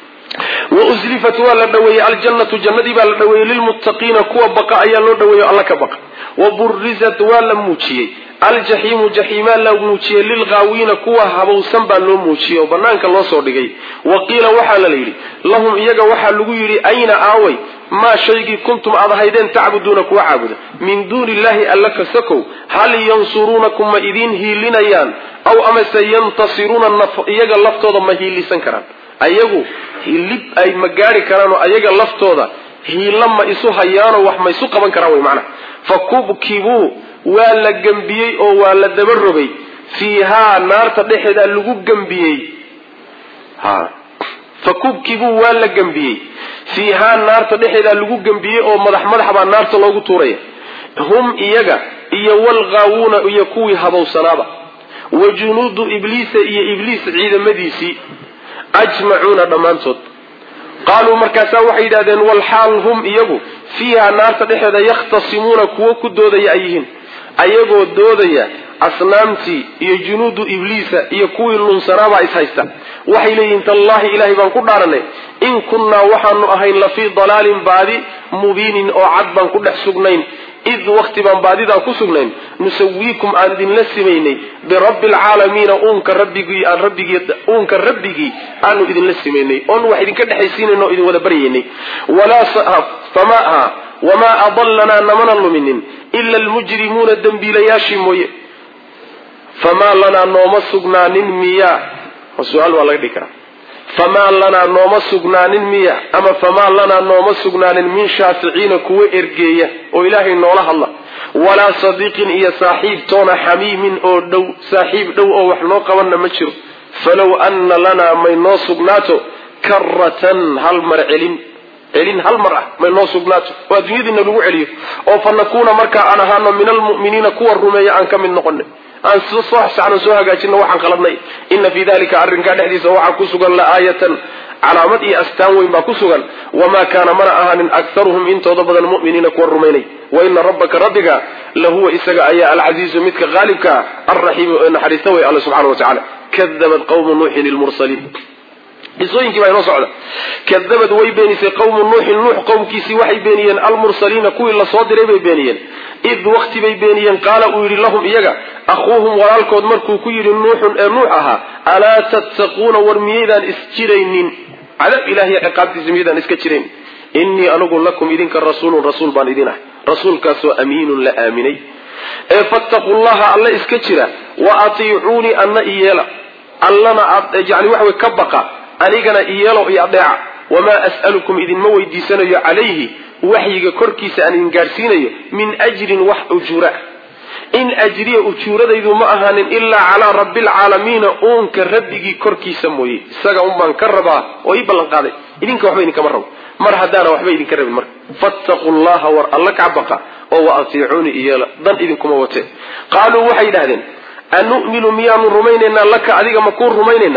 وأزلفت ولا دوي الجنة جنة بلا دوي للمتقين كوا بقى أيا لو دوي الله كبقى وبرزت ولا موتشي الجحيم جحيما لو موتشي للغاوين كوا هبو سنبا لو موتشي وبنانك الله صدقي وقيل وحال ليلي لهم إيجا وحال لغو يري أين آوي ما شيء كنتم أضهيدين تعبدون كوا عابد من دون الله ألك سكو هل ينصرونكم ما إذين هيلين أيان أو أما سينتصرون النف... إيجا اللفتوضا ما هيلي سنكران ayagu hilib ay magaari karaan ayaga laftooda hiilama isu hayaano wax ma isu qaban karaan way macna fakubkibu waa la gambiyay oo waa la dabarogay fiiha naarta dhexda lagu gambiyay ha fakubkibu waa la gambiyay fiiha naarta dhexda lagu gambiyay oo madax madax baa naarta loogu tuuray hum iyaga iyo wal gaawuna iyo kuwi habowsanaaba wajunudu ibliis iyo ibliis ciidamadiisi أجمعون دمانتود قالوا مركزا وحيدا دين والحال هم إيجو فيها نار تدحدا يختصمون كوكو دودا يأيهن أيجو دودا أصنامتي يجنود إبليس يكوي اللنصرابا إسهيستا وحيلي انت الله إلهي بانكو دارني إن كنا وحن أهين لفي ضلال بادي مبين أو عدبان كدح سجنين إذ وقت بان بادي دا كسجنين نسويكم عن دين لسميني برب العالمين أونك ربكي أن ربكي أونك ربكي أنو إذن لسميني أون واحد كده حيسين إنه إذن ولا بريني ولا صحف فماها وما أضلنا نمن المؤمنين إلا المجرمون الدنبيل ياشي موي فما لنا نوم سجنان مياه والسؤال ولا ذكر فما لنا نوم سجنان مياه أما فما لنا نوم سجنان من شافعين كوي إرجية وإلهي نوله الله ولا صديق إيا صاحب تونا حميم أو دو صاحب دو أو وحنا قوانا مشر فلو أن لنا من نوسجناته كرة هل مرعلين علين هل مرة من نوسجناته وأدنيد إنه لو عليه أو فنكون مركا أنا هانا من المؤمنين كوا الرمية عن كم النقل أن صح سعنا سوها قاتلنا وحن خلطنا إن في ذلك أرن كان حديث وحن كسوغا لآية علامات أستانوين ما كسوغا وما كان مرأها من أكثرهم إن توضبط المؤمنين كوا الرميني وإن ربك ربك لهو إساق أيها العزيز متك غالبك الرحيم وإن حديثوي الله سبحانه وتعالى كذبت قوم نوح المرسلين إسوين كما ينصعد كذبت ويبينيس قوم نوح نوح قوم كيسي وحي بينيا المرسلين كوي الله صادر بيبينيا إذ وقت بيبينيا قال أولي لهم إيجا أخوهم ورالكود مركو كوير نوح نوحها ألا تتقون ورميدا اسجرين عذاب إلهي عقاب تزميدا اسكترين إني أنقول لكم إذنك الرسول رسول بان إذنه رسول كاسو أمين لآمني فاتقوا الله الله اسكترا وأطيعوني أن إيالا ألنا يعني وحوي كبقى أنيقنا إيالا إيادع وما أسألكم إذن مويدي سنة عليه وحيك كركيس أن إنقارسين من أجر وح أجورا إن أجري أجورا إذو ما أهان إلا على رب العالمين أونك ربك كركيس موي ساقا أمان كربا ويبالن قاضي إذن كوحبين كمروا مر هدانا وحبين كرب المر فاتقوا الله ور الله كعبقى وهو أطيعوني إيالا ضن إذنكم ووته قالوا وحي لهذين أن نؤمن ميان رميننا لك أذيك مكون رميننا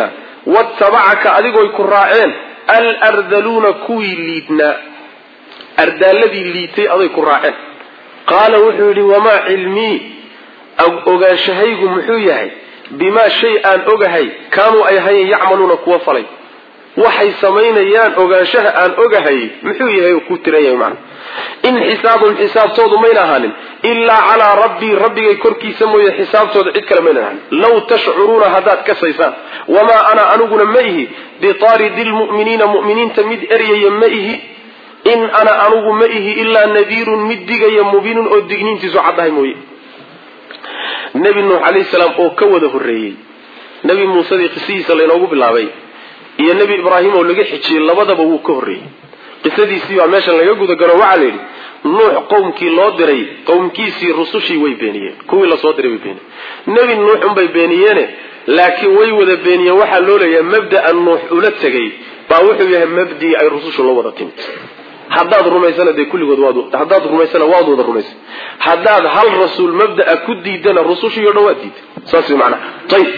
wattabacaka adigooy ku raaceen alardaluuna kuwii liidnaa ardaaladii liitay aday ku raaceen qaala wuxuu yidhi wamaa cilmii ogaanshahaygu muxuu yahay bimaa shay aan ogahay kaanuu ay hayeen yacmaluuna kuwa falay waxay samaynayaan ogaanshaha aan ogahay muxuu yahay oo ku tiran yahay macna in xisaabun xisaabtoodu mayna ahaanin ilaa calaa rabbii rabbigay korkiisa mooye xisaabtooda cid kale mayna ahaanin law tashcuruuna haddaad kasaysaan wamaa ana aniguna ma ihi bitaaridi lmu'miniina mu'miniinta mid eryaya ma ihi in ana anigu ma ihi ilaa nadiirun mid digaya mubiinun oo digniintiisu caddahay mooye nebi nuux calayhi salaam oo ka wada horreeyey nebi muusedii qisadiisa laynoogu bilaabay iyo nebi ibraahim oo laga xijiyey labadaba wuu ka horreeyey qisadiisii baa meeshan laga gudagalo waxaa la yidhi nuux qowmkii loo diray qowmkiisii rusushii way beeniyeen kuwii lasoo diray way beeniyeen nebi nuuxunbay beeniyeene laakiin way wada beeniyeen waxaa loo leeyahay mabda'a nuux ula tegay baa wuxuu yahay mabdii ay rusushu la wada timid haddaad rumaysana dee kulligood waad haddaad rumaysana waad wada rumaysay haddaad hal rasuul mabda'a ku diidana rusushii o dhan waad diiday saas way macnaha ayib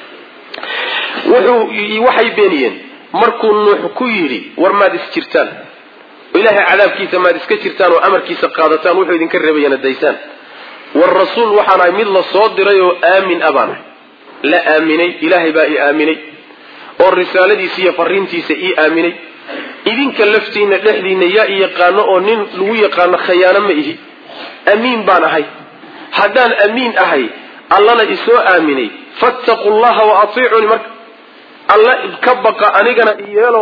wuxuu waxay beeniyeen markuu nuux ku yidhi war maad is jirtaan ilaahay cadaabkiisa maad iska jirtaan oo amarkiisa qaadataan wuxuu idinka reebayana daysaan war rasuul waxaan ahay mid la soo diray oo aamin abaan ahay la aaminay ilaahay baa ii aaminay oo risaaladiisa iyo fariintiisa ii aaminay idinka laftiina dhexdiina yaa i yaqaano oo nin lagu yaqaano khayaano ma ihi amiin baan ahay haddaan amiin ahay allana isoo aaminay fattaqu llaha wa atiicuni marka alla ka baqa anigana iyeelo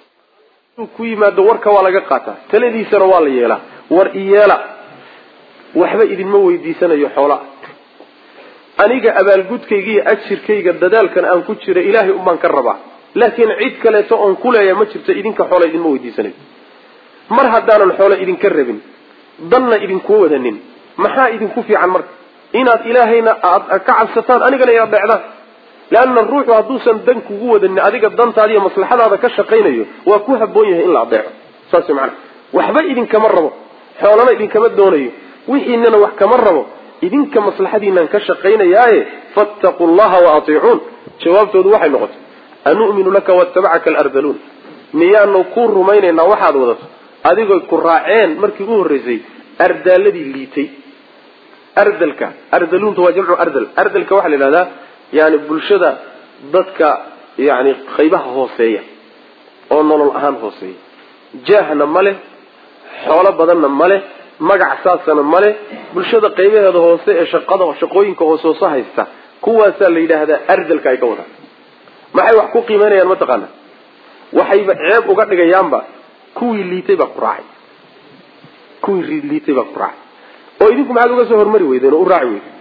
ku yimaado warka waa laga qaataa taladiisana waa la yeelaa war iyeela waxba idinma weydiisanayo xoola aniga abaalgudkayga iyo ajirkayga dadaalkan aan ku jira ilaahay umbaan ka rabaa laakiin cid kaleeto oon ku leeya ma jirto idinka xoola idinma weydiisanayo mar haddaanan xoola idinka rabin danna idinku wadanin maxaa idinku fiican marka inaad ilaahayna aad ka cabsataan anigana inaad dheecdaan leanna ruuxu hadduusan dan kugu wadanin adiga dantaada iyo maslaxadaada ka shaqaynayo waa ku habboon yahay in la adeeco saas macana waxba idinkama rabo xoolana idinkama doonayo wixiinana wax kama rabo idinka maslaxadiinaan ka shaqaynayaaye fattaqu llaha wa atiicuun jawaabtoodu waxay noqotay anu'minu laka wattabacaka alardaluun miyaanu ku rumaynaynaa waxaad wadato adigoo ku raaceen markii u horreysay ardaaladii liitay ardalka ardaluunta waa jamcu ardal ardalka waxaa la yidhahdaa yani bulshada dadka yani qaybaha hooseeya oo nolol ahaan hooseeya jaahna ma leh xoolo badanna ma leh magac saasana ma leh bulshada qaybaheeda hoose ee shaqada shaqooyinka hoosooso haysta kuwaasaa la yidhaahdaa ardalka ay ka wadaan maxay wax ku qiimeynayaan mataqaana waxayba ceeb uga dhigayaanba kuwii liitay baa ku raacay kuwii liitay baa ku raacay oo idinku maxaad uga soo hormari weydeen oo u raaci weydeen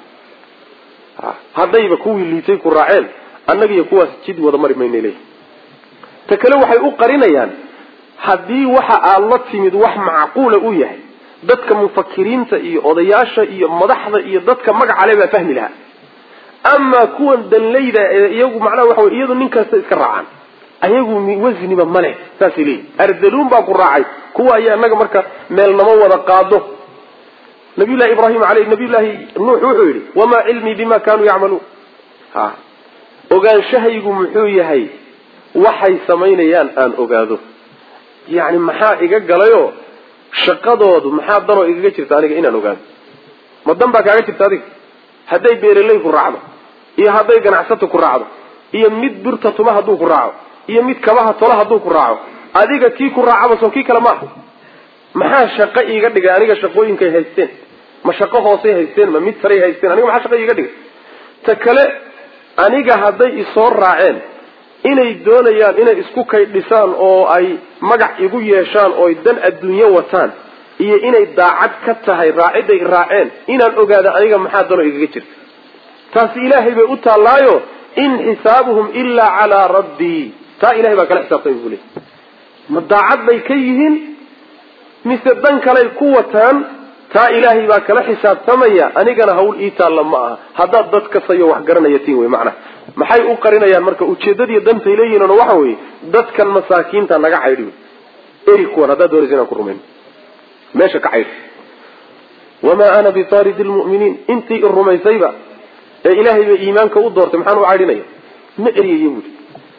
haddayba kuwii liitay ku raaceen annaga iyo kuwaas jid wada mari maynay leeyihin ta kale waxay u qarinayaan haddii waxa aad la timid wax macquula u yahay dadka mufakiriinta iyo odayaasha iyo madaxda iyo dadka magacale baa fahmi lahaa amaa kuwan danlayda ee iyagu macnaha waxa wey iyadu nin kasta iska raacaan ayagu wasniba male saasay leeyihin ardaluun baa ku raacay kuwa ayaa annaga marka meelnamo wada qaado nabiyullahi ibraahim aley nabiyullaahi nuux wuxuu yidhi wamaa cilmii bima kaanuu yacmaluun ha ogaanshahaygu muxuu yahay waxay samaynayaan aan ogaado yani maxaa iga galayo shaqadoodu maxaa danoo igaga jirta aniga inaan ogaado ma dan baa kaaga jirta adiga hadday beeraley ku raacdo iyo hadday ganacsato ku raacdo iyo mid birta tuma hadduu ku raaco iyo mid kabaha tola hadduu ku raaco adiga kii ku raacaba soo kii kale maaha maxaa shaqo iiga dhigay aniga shaqooyinkay haysteen ma shaqo hoosay haysteen ma mid saray haysteen aniga maxaa shaqo iiga dhigay ta kale aniga hadday isoo raaceen inay doonayaan inay isku kaydhisaan oo ay magac igu yeeshaan oo ay dan adduunyo wataan iyo inay daacad ka tahay raaciday raaceen inaan ogaado aniga maxaa danoo igaga jirta taasi ilaahay bay u taallaayo in xisaabuhum ilaa calaa rabbii taa ilahay baa kala xisaabtay buu leeyahy ma daacad bay ka yihiin mise dan kaley ku wataan taa ilaahay baa kala xisaabtamaya anigana hawl ii taalla ma aha haddaad dad kasayo wax garanaya tiin wey macnaha maxay u qarinayaan marka ujeedadiiyo dantay leeyihiin waxa weeye dadkan masaakiinta naga caydhi eri kuwan haddaad doonaysa inaan ku rumayn meesha ka caydhi wamaa ana bitaaridi lmu'miniin intii i rumaysayba ee ilaahay bay iimaanka u doortay maxaan u caydhinaya ma eryayo buui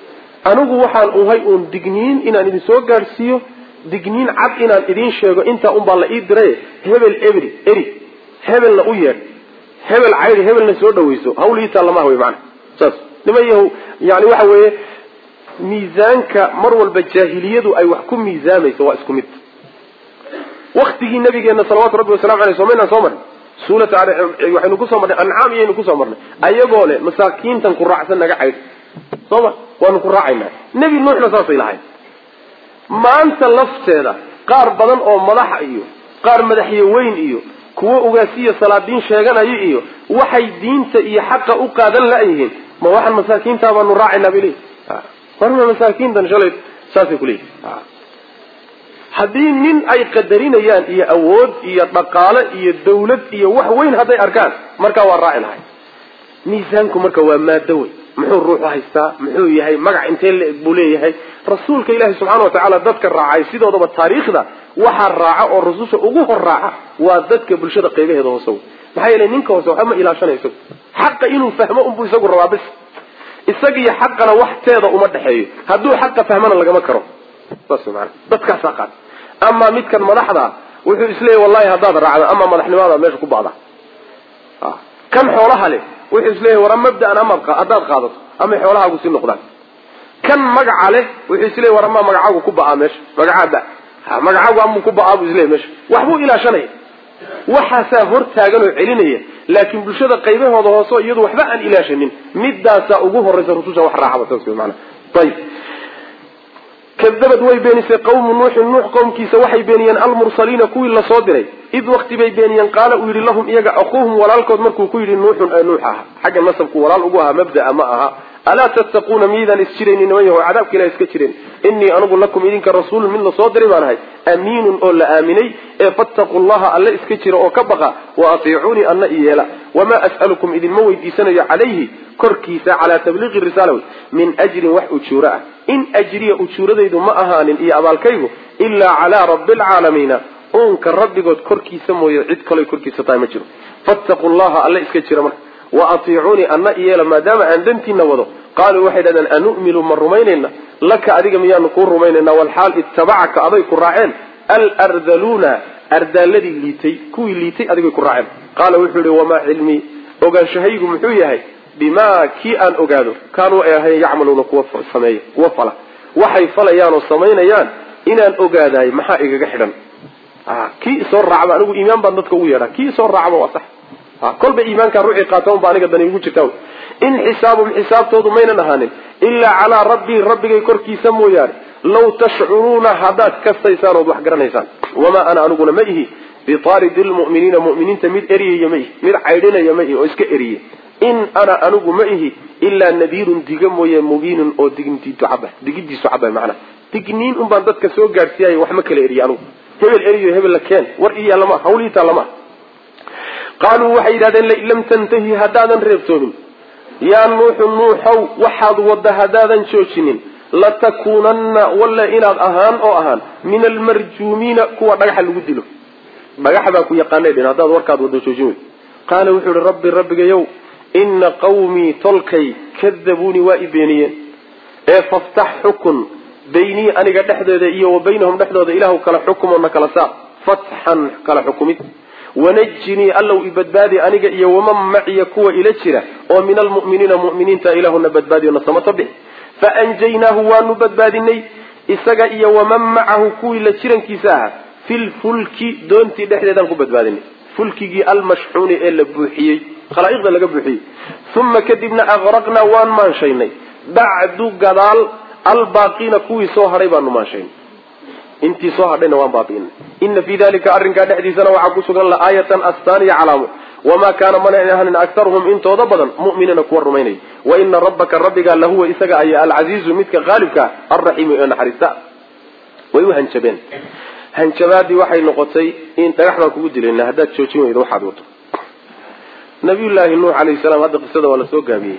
anigu waxaan uhay uun digniin inaan idin soo gaadhsiiyo digniin cad inaan idin sheego intaa un baa la ii diray hebel ebri eri hebelna u yeedh hebel caydi hebelna soo dhawayso hawliitaa lama hawey macna saas nimayahu yani waxa weeye miisaanka mar walba jaahiliyadu ay wax ku miisaamayso waa isku mid waktigii nabigeena salawaatu rabbi wasalamu aleyh somaynaan soo marnay suurata waxaynu kusoo marnay ancaam iyaynu kusoo marnay ayagoo leh masaakiintan ku raacsan naga caydh sooma waanu ku raacaynaa nebi nuuxna saasay lahayd maanta lafteeda qaar badan oo madaxa iyo qaar madaxyo weyn iyo kuwo ugaasiya salaadiin sheeganayo iyo waxay diinta iyo xaqa u qaadan la'yihiin ma waxaan masaakiintaa baanu raacaynaa bili warma masaakiintan shalay saasay kuleeyihin haddii nin ay qadarinayaan iyo awood iyo dhaqaale iyo dawlad iyo wax weyn hadday arkaan markaa waa raaci lahay miisaanku marka waa maado wey muxuu ruuxu haystaa muxuu yahay magac intee la-eg buu leeyahay rasuulka ilaahi subxaana watacaala dadka raacay sidoodaba taariikhda waxaa raaca oo rasusha ugu hor raaca waa dadka bulshada qaybaheeda hoose wey maxaa yeelay ninka hoose waxba ma ilaashanayo isagu xaqa inuu fahmo unbuu isagu rabaa bis isagiyo xaqana waxteeda uma dhexeeyo hadduu xaqa fahmana lagama karo saas maana dadkaasaa qaad ama midkan madaxda wuxuu isleeyahy wallahi haddaad raacdo ama madaxnimada meesha ku ba'da kan xoolaha leh wuxuu isleeyahay war mabda'an ama haddaad qaadato ama xoolahaagu si noqdaan kan magaca leh wuxuu isleeyahay war ama magacaagu ku ba'a meesha magacaaba ha magacaagu ama ku ba'a buu isleeyahay meesha waxbuu ilaashanaya waxaasaa hor taagan oo celinaya laakiin bulshada qaybahooda hoose iyadu waxba aan ilaashanin midaasaa ugu horraysa rususha wax raacaba saas wey maana ayib kadabad way beenisay qawmu nuuxin nuux qowmkiisa waxay beeniyeen almursaliina kuwii lasoo diray id wakti bay beeniyeen qaala uu yidhi lahum iyaga akuuhum walaalkood markuu ku yidhi nuuxun ee nuux aha xagga nasabku walaal ugu ahaa mabda'a ma aha alaa tattaquuna miidaan isjiraynin niman yahow cadaabka ilaha iska jireen innii anigu lakum idinka rasuulun mid lasoo diray baan ahay amiinun oo la aaminay ee fattaqu llaha alle iska jira oo ka baqa wa atiicuunii anna iyeela wamaa as'alukum idinma weydiisanayo calayhi korkiisa calaa tabliiqi risaala min ajrin wax ujuura ah in ajriya ujuuradaydu ma ahaanin iyo abaalkaygu ilaa calaa rabbi alcaalamiina uunka rabbigood korkiisa mooye cid kaloy korkiisa tahay ma jiro fattaqu llaha alle iska jira marka wa atiicuunii anna iyeela maadaama aan dantiina wado qaaluu waxay dhahdeen anu'minu ma rumaynayna laka adiga miyaanu kuu rumaynaynaa walxaal ittabacaka aday ku raaceen alardaluuna ardaaladii liitay kuwii liitay adigay ku raaceen qaala wuxuu yihi wamaa cilmii ogaanshahaygu muxuu yahay bimaa kii aan ogaado kaanuu ay ahayn yacmaluuna kuwa sameeya kuwa fala waxay falayaan oo samaynayaan inaan ogaadaay maxaa igaga xidhan kii isoo raacba anigu iimaan baan dadka ugu yeedhaa kii isoo raacba waa sax kolba iimaankaa ruuxii qaata unba aniga dani ugu jirtaa in xisaabum xisaabtoodu maynan ahaanin ilaa calaa rabbii rabbigay korkiisa mooyaane law tashcuruuna haddaad kastaysaan ood wax garanaysaan wamaa ana aniguna ma ihi bitaaridi lmu'miniina mu'miniinta mid eriyaya ma ihi mid caydhinaya ma ihi oo iska eriye in ana anigu ma ihi ilaa nadiirun diga mooye mubiinun oo dignidiisu caba digidiisu caba macnaa digniin un baan dadka soo gaadhsiiyay wax ma kala eriye anigu hebel eriyo hebel la keen war iyo lama hawliita lama qaaluu waxay yidhahdeen lain lam tantahi haddaadan reebtoomin yaa nuuxu nuuxow waxaad wadda haddaadan joojinin latakuunanna walla inaad ahaan oo ahaan min almarjuumiina kuwa dhagaxa lagu dilo dhagax baa ku yaqaanay dhin haddaad warkaad waddo joojin wey qaala wuxuu yihi rabbi rabbigayow ina qawmii tolkay kadabuunii waa i beeniyeen ee faftax xukun baynii aniga dhexdeeda iyo wa baynahum dhexdooda ilaahu kala xukumoona kala saar fatxan kala xukumid wanajinii allow ibadbaadi aniga iyo waman maciya kuwa ila jira oo min almu'miniina mu'miniinta ilaahuna badbaadiyo nasamata bix faanjaynaahu waanu badbaadinay isaga iyo waman macahu kuwii la jirankiisa ahaa fi lfulki doontii dhexdeedaan ku badbaadinay fulkigii almashxuuni ee la buuxiyey khalaa'iqda laga buuxiyey uma kadibna aqraqnaa waan maanshaynay bacdu gadaal albaaqiina kuwii soo hadhay baanu maanshaynay intii soo hadhayna waan baabi'inay ina fii dalika arrinkaa dhexdiisana waxaa ku sugan laaayatan astaan iyo calaamo wamaa kaana mana ahanin aktaruhum intooda badan mu'miniina kuwa rumaynaya wa ina rabbaka rabbigaa lahuwa isaga aya alcasiizu midka qaalibka alraxiimu ee naxariista way u hanjabeen hanjabaadii waxay noqotay in dhagax baan kugu dilayna haddaad joojin weydo waxaad wato nabiyullaahi nuux calayhi salaam hadda qisada waa la soo gaabiyey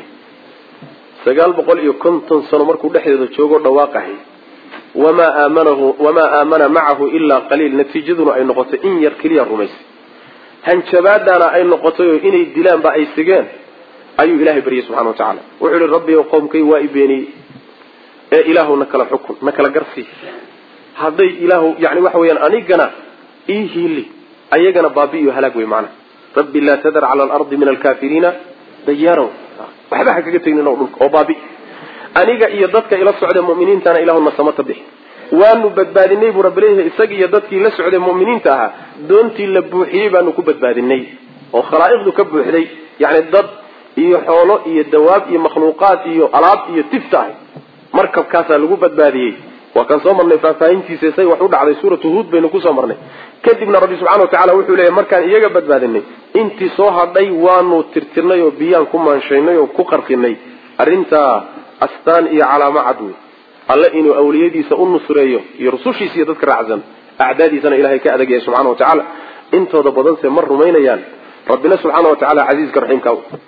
sagaal boqol iyo konton sano markuu dhexdeeda joogo dhawaaqahay wamaa aamanahu wamaa aamana macahu ilaa qaliil natiijaduna ay noqotay in yar keliya rumaysay hanjabaadana ay noqotay oo inay dilaanba ay sigeen ayuu ilaahay baryay subxana wa tacaala wuxuu yihi rabbi ow qowmkay waa i beeniyey ee ilaahu nakala xukun nakala garsi haday ilaahu yaani waxa weeyaan anigana ii hiili ayagana baabiyo halaag way macna rabbi la tadar ala al-ardi min al-kafirina dayaro waxba kaga tagnina dhulka oo baabi aniga iyo dadka ila socda muuminiintana ilaahu nasamata bix waanu badbaadinay bu rabbileeyahay isaga iyo dadkii la socday muuminiinta aha doontii la buuxiyay baanu ku badbaadinay oo khalaa'iqdu ka buuxday yaani dad iyo xoolo iyo dawaab iyo makhluuqaad iyo alaab iyo tiftaah markabkaas lagu badbaadiyay wa kan soo marnay faafahintiisa say wax u dhacday suuratu hud baynu ku soo marnay kadibna rabbi subhanahu wa ta'ala wuxuu leeyahay markaan iyaga badbaadinay intii soo hadhay waanu tirtirnay oo biyaan ku maanshaynay oo ku qarqinay arinta astaan iyo calaama cadwi alla inuu awliyadiisa u nusreeyo iyo rusushiisa iyo dadka raacsan aadaadiisana ilaahay ka adagay subhanahu wa ta'ala intooda badan se mar rumaynayaan rabbina subhanahu wa ta'ala aziizka rahiimka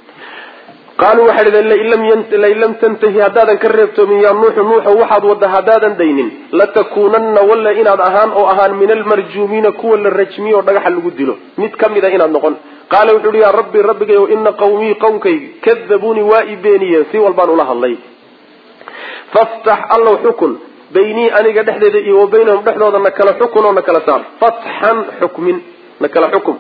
قالوا وحده لئن لم تنتهي هدادا كربتو من يا نوح نوح وحد ودا هدادا دينين لتكونن ولا ان اهان او اهان من المرجومين كل الرجمي ودغخ لو ديلو ميد كميدا ان نقول قال وحده يا ربي ربك ان قومي قومكي كذبوني وائبينيا سي والبان الله الله فافتح الله حكم بيني انيغا دخديده iyo وبينهم دخدودنا kala xukun oo kala saar fathan hukmin nakala hukum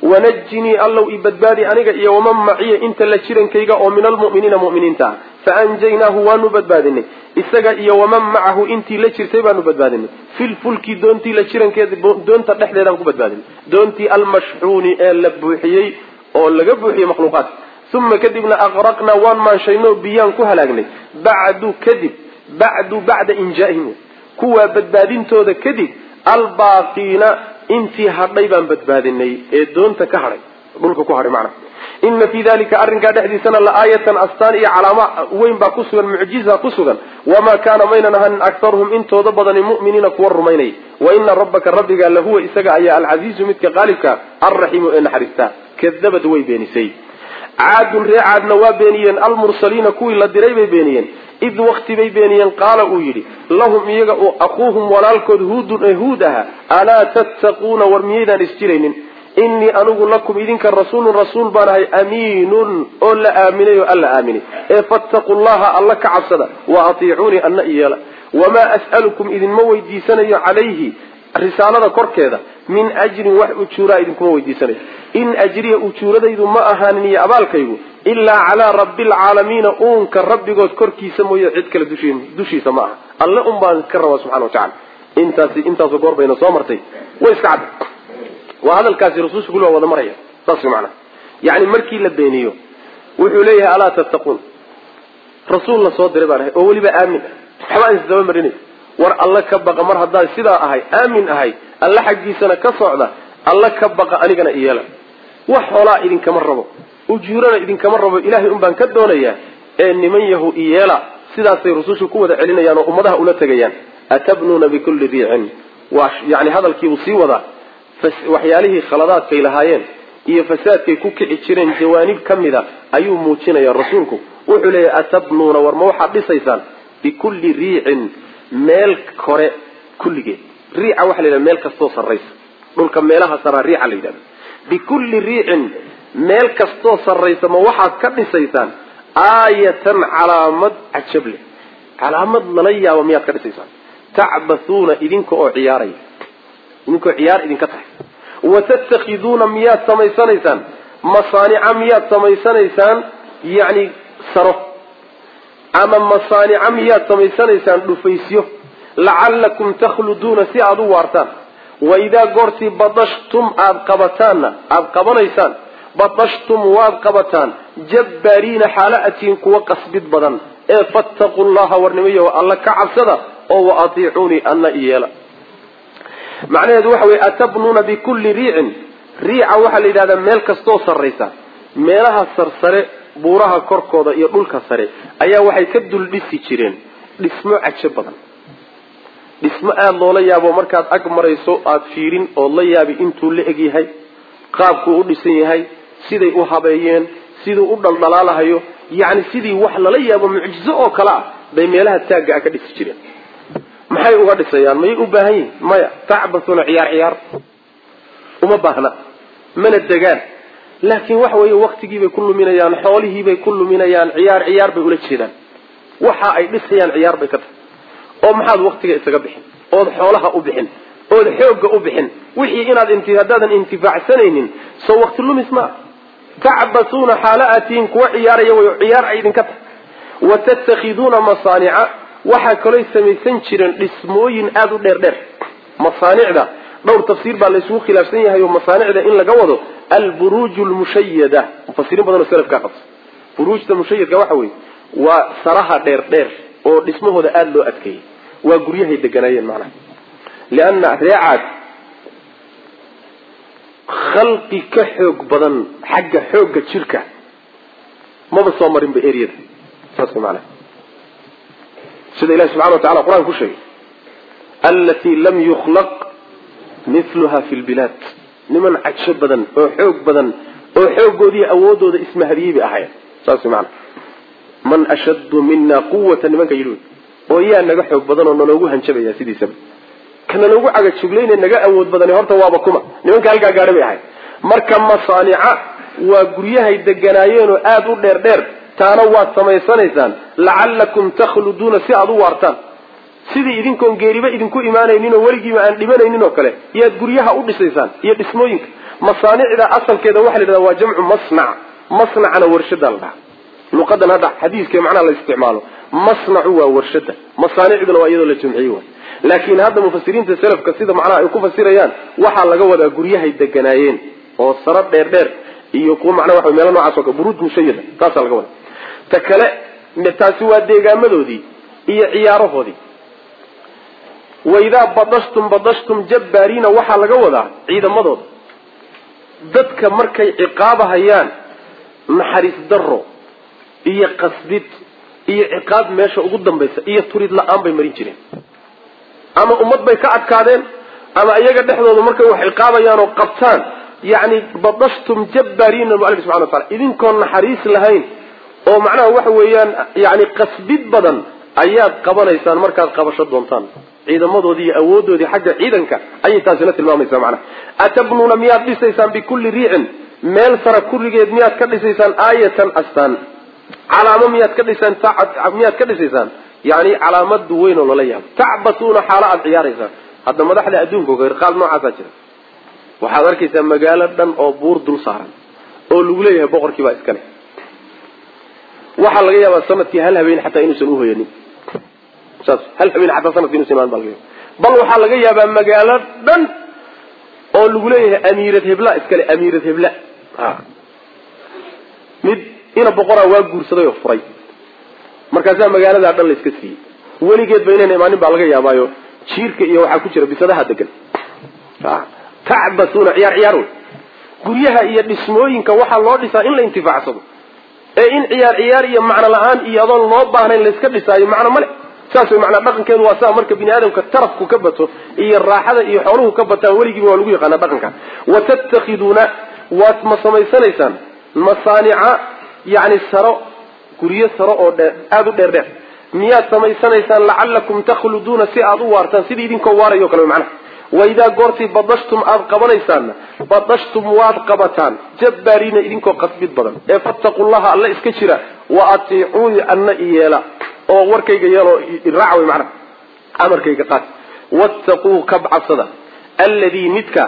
ونجني الله إبدبادي أنيق إيا ومن معي إنت لشيرن كيغا أو من المؤمنين مؤمنين تا فأنجيناه وانبدبادني إساقا إيا ومن معه إنت لشير تيبا نبدبادني في الفلك دونتي لشيرن كيغا دونتا نحن يدام كبدبادني دونتي المشحوني اللبوحيي أو اللقبوحي مخلوقات ثم كذبنا أغرقنا وان ما شينو بيان كهلاقني بعد كذب بعد بعد إنجائهم كوا بدبادين تودا كذب الباقين intii hadhay baan badbaadinay ee doonta ka haray dhulka ku haray macna inna fi dhalika arrinka dhaxdiisana la aayatan astaan iyo calaama weyn baa ku sugan mucjiza ku sugan wama kana maynanahan aktharuhum intooda badan mu'minina kuwa rumaynay wa inna rabbaka rabbiga lahu isaga ayaa al-aziz midka qalibka ar-rahim ee naxariista kadabad way beenisay aadun ri'adna waa beeniyeen al-mursalina kuwi la diray bay beeniyeen إذ وقت بيبينيا قال أويري لهم يقعوا أخوهم ولالكود هود هودها ألا تتقون ورميدا نستيرين إني أنقول لكم إذن كالرسول الرسول بانهي أمين أولا آمني وألا آمني إيه فاتقوا الله الله كعبسدا وأطيعوني أن إيالا وما أسألكم إذن مويدي سنة عليه رسالة كوركيدا من أجر وحي أتشورا إذن كمويدي سنة إن أجري أتشورا إذن ما أهانني أبالكيبو إلا على رب العالمين أونك ربي قد كركي سموية عدك لدوشين دوشي سماها الله أمبان كروا سبحانه وتعالى انت انت سقور بين صامرتي ويسكعب وهذا الكاسي رسول كله وهذا مريا تصل معنا يعني مركي لبينيو وحوليها ألا تتقون رسول الله صلى الله عليه وسلم أولي بآمن حوائن الزمان مريني ور الله كبق مرها الدار سيدا أهي آمن أهي الله حقي سنة كصعدة الله كبق أنيقنا إيالا وحولا إذن كمربو ujuurana idin kama rabo ilaahay un baan ka doonayaa ee niman yahu iyela sidaas ay rasuushu ku wada celinayaan oo ummadaha ula tagayaan atabnuna bikulli ri'in wa yaani hadalkii uu sii wada waxyaalihi khaladaadka ay lahaayeen iyo fasaadkay ku kici jireen jawaanib kamida ayuu muujinaya rasuulku wuxuu leeyahay atabnuna war ma waxa dhisaysaan bikulli ri'in meel kore kulligeed ri'a waxa leeyahay meel kasto sarreysa dhulka meelaha saraa ri'a leeyahay bikulli ri'in meel kasto sarreysa ma waxa ka dhisaysaan aayatan calaamad ajable calaamad lala yaabo miyaad ka dhisaysaan ta'bathuna idinka oo ciyaaray idinka ciyaar idinka tahay wa tattakhiduna miyaad samaysanaysaan masaani'a miyaad samaysanaysaan yaani saro ama masaani'a miyaad samaysanaysaan dhufaysyo la'allakum takhluduna si aad u waartaan wa idha gorti badashtum aad qabataana aad qabanaysaan بطشتم وابقبتان جبارين حالاتين كوا قصبت بدن ايه فاتقوا الله ورنميه والله كعبسده او اطيعوني ان ايلا معنى هذا وحوي اتبنون بكل ريع ريع waxa la yiraahdaa meel kasto sareysa meelaha sarsare buuraha korkooda iyo dhulka sare ayaa waxay ka dul dhisi jireen dhismo ajab badan dhismo aad loola yaabo markaad ag marayso aad fiirin oo la yaabi intuu la eg yahay qaabku u dhisan yahay siday u habeeyeen sidoo u dhaldhalaalahayo yaani sidii wax lala yaabo mucjizo oo kala bay meelaha taaga ka dhisi jireen maxay uga dhisayaan may u baahan yihiin maya tacbathuna ciyaar ciyaar uma baahna mana degaan laakiin wax weeye waqtigii bay ku luminayaan xoolihii bay ku luminayaan ciyaar ciyaar bay ula jeedaan waxa ay dhisayaan ciyaar bay ka tahay oo maxaad waqtiga isaga bixin ood xoolaha u bixin ood xoogga u bixin wixii inaad intii hadaadan intifaacsanaynin soo waqti lumis ma تعبثون حالاتين كو عياريا وعيار ايدن كت وتتخذون مصانع waxa kale sameeysan jireen dhismooyin aad u dheer dheer masaaniicda dhowr tafsiir baa la isku khilaafsan yahay oo masaaniicda in laga wado al buruj al mushayyada mufassirin badan oo salaf ka qabs burujta mushayyadka waxa weey waa saraha dheer dheer oo dhismahooda aad loo adkeeyay waa guryahay deganayeen macna lianna ri'aad khalqi ka xoog badan xagga xoogga jirka maba soo marin ba eriyada saas macna sida ilaahay subhanahu wa ta'ala quraan ku sheegay allati lam yukhlaq mithlaha fil bilad niman ajab badan oo xoog badan oo xoogoodii awoodooda ismahadiyay ahay saas macna man ashaddu minna quwwatan nimanka yidhi oo yaa naga xoog badan oo naloogu hanjabaya sidiisaba kana lagu caga juglayna naga awood badan horta waaba kuma nimanka halka gaadhay ahay marka masaani'a waa guryahay deganaayeen oo aad u dheer dheer taana waad samaysanaysan la'allakum takhluduna si aad u waartaan sidii idinkoon geeriba idinku iimaanaynin oo waligiiba aan dhimanaynin oo kale yaad guryaha u dhisaysaan iyo dhismooyinka masaani'da asalkeeda waxa la yiraahdaa waa jamcu masna' masna'ana warshada la dhahaa luqadan hada xadiiska macna la isticmaalo masna'u waa warshada masaani'duna waa iyadoo la jamciyo laakiin hadda mufassiriinta salafka sida macnaha ay ku fasirayaan waxa laga wadaa guryahay deganaayeen oo sara dheer dheer iyo kuwa macnaha waxa meel noocaas oo ka buruud mushayyada taas laga wadaa ta kale taasi waa deegaamadoodii iyo ciyaarahoodii wayda badashtum badashtum jabbarina waxa laga wadaa ciidamadooda dadka markay ciqaabahayaan naxariis darro iyo qasdid iyo ciqaab meesha ugu dambaysa iyo turid la'aan bay marin jireen ama ummad bay ka adkaadeen ama iyaga dhexdooda markay wax ciqaabayaan oo qabtaan yaani badashtum jabbarina Allah subhanahu wa ta'ala idinkoon naxariis lahayn oo macnaha waxa weeyaan yaani qasbid badan ayaad qabanaysaan markaad qabasho doontaan ciidamadoodii awoodoodii xagga ciidanka ayay taasina tilmaamaysaa macnaha atabnuna miyaad dhisaysaan bi kulli ri'in meel sara kurigeed miyaad ka dhisaysaan aayatan astan calaamo miyaad ka dhisaysaan taacad miyaad ka dhisaysaan yaani calaamad weyn oo la yaab ta'batuna xaalad ciyaaraysan hadda madaxda adduunka oo qaal noocaas jira waxaad arkaysaa magaalo dhan oo buur dul saaran oo lagu leeyahay boqorkii baa iska leh waxa laga yaabaa sanadkii hal habeen xataa inuusan u hoyanin saas hal habeen xataa sanadkii inuusan imaan balgeeyo bal waxa laga yaabaa magaalo dhan oo lagu leeyahay amiirad hebla iska leh amiirad hebla ha mid ina boqora waa guursaday oo furay markaas magaalada dhan la iska siiyay waligeed baynayna imaanin baa laga yaabaayo jiirka iyo waxa ku jira bisadaha degan ha ta'batuna ciyaar ciyaar guryaha iyo dhismooyinka waxa loo dhisaa in la intifaacsado ee in ciyaar ciyaar iyo macna la'aan iyo adoon loo baahnayn la iska dhisaayo macna male saas way macna dhaqankeedu waa saa marka bini aadamka tarafku ka bato iyo raaxada iyo xooluhu ka bataan waligiiba waa lagu yaqaan dhaqanka wa tattakhiduna wa masamaysanaysan masani'a yaani saro guryo saro oo dheer aad u dheer dheer miyaad samaysanaysaan la'allakum takhluduna si aad u waartaan sidii idinkoo waarayo kale macna وإذا قرتي بدشتم أذ قبنيسان بدشتم واد قبتان جبارين إذنكو قصبت بدن فاتقوا الله الله إسكشرا وأطيعوني أن إيالا أو وركيك يالو الرعوي معنا أمر كيك قات واتقوا كبع الصدى الذي نتك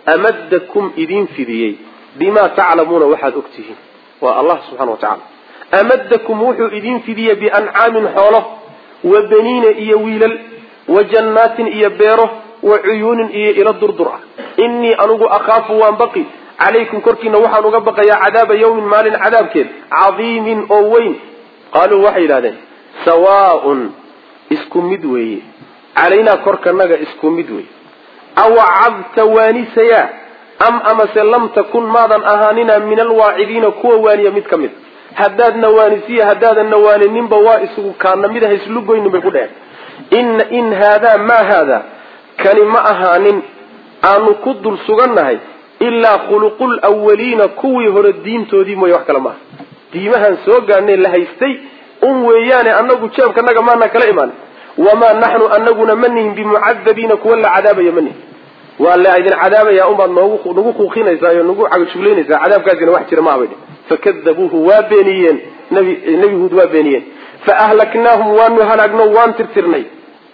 أمدكم إذن في ذي بما تعلمون واحد أكته والله سبحانه وتعالى أمدكم وحو إذن في ذي بأنعام حوله وبنين إيويلا وجنات إيبيره وعيون إيه إلى الدردرة إني أنوغ أخاف وانبقي عليكم كركين وحا نغبق يا عذاب يوم مال عذاب كين عظيم أوين قالوا وحي لذين سواء اسكم مدوي علينا كركناغ اسكم مدوي أو عبت وانسيا أم أما سلم تكن ماذا أهاننا من الواعدين كواني متكمل هداد نوانسيا هداد النواني ننبا وائسو كان مده يسلقوا بيقول إن إن هذا ما هذا كان ما أهانين أن كدر سجناه إلا خلق الأولين كوي هر الدين تودي ما يحكي لما ديمها سوق أن الله يستي أم ويانا أنه شاف كنا جمعنا كلامنا وما نحن أنه نمنهم بمعذبين كل عذاب يمنه ولا إذن عذاب يا أم نوخ نوخ خينا إذا نوخ على شغلين إذا عذاب كذا واحد ما بينه فكذبوه وابنيين نبي نبي هود وابنيين فأهلكناهم وأنه هلكنا وان ترترني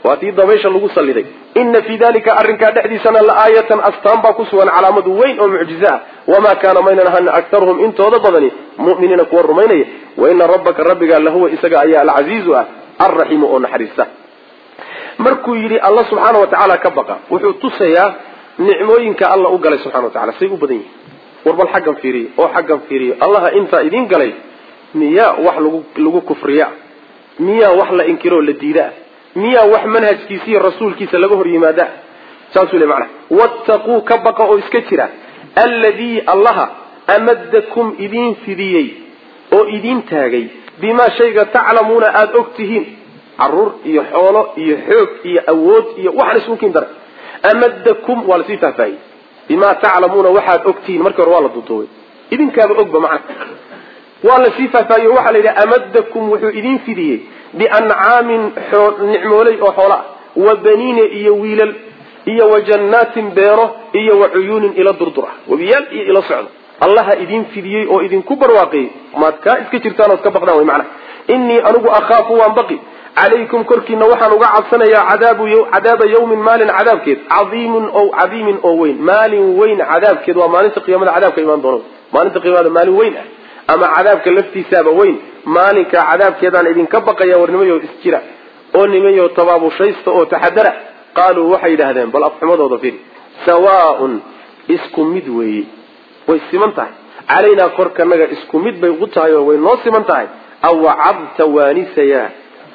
واتي ضميش اللغو صليدي إن في ذلك أرنكا دحدي سنة لآية أستنبا كسوا علامة وين أو معجزة وما كان ميننا هن أكثرهم إن توضبني مؤمنين كور رميني وإن ربك الرب قال له هو إسقى أيها العزيز الرحيم أون حريصة مركو يري الله سبحانه وتعالى كبقى وحطسيا نعموينك الله أقل سبحانه وتعالى سيقو بدني وربال حقا فيري أو حقا فيري الله إنت إذين قلي مياه وح لغو كفرياء مياه وح لإنكرو للديداء مياه وح منهج كيسي الرسول كيسا لغوه ريمادا ساسو لي معنا واتقوا كبقى أو إسكترا الذي الله أمدكم إذين فيديي أو إذين تاغي بما شيء تعلمون آد أكتهين عرور إيا حولو إيا حوك إيا أود إيا وحن اسمكين در أمدكم والسيطة فاي بما تعلمون وحد أكتهين مركا روالا الضوطوي إذن كاب أكبر معك والسيطة فاي وحل إذا أمدكم وحو إذن فيديه بأنعام نعمولي أو حولا وبنين إيا ويلل إيا وجنات بيره إيا وعيون إلى الدردرة وبيال إيا إلى صعد الله إذن فيديه أو إذن كبر واقعي ما تكا إسكترتان وتكبقنا ومعنى إني أنقو أخاف وأنبقي عليكم كركي نوحا نقعد سنة يا عذاب, يو عذاب يوم مال عذاب كيد عظيم أو عظيم أو وين مال وين عذاب كيد وما ننتقي يوم العذاب كيمان دونه ما ننتقي هذا مال وين أما عذاب كاللفتي سابا وين مالك عذاب كيدان إذن كبقى يا ورنميو استجراء أو نميو طباب شيست أو تحدر قالوا وحي لهذين بل أفحمد وضفير سواء اسكم مدوي ويسمنتها علينا كركا نغا اسكم مد بيغطها وينوسمنتها أو عبت وانسيا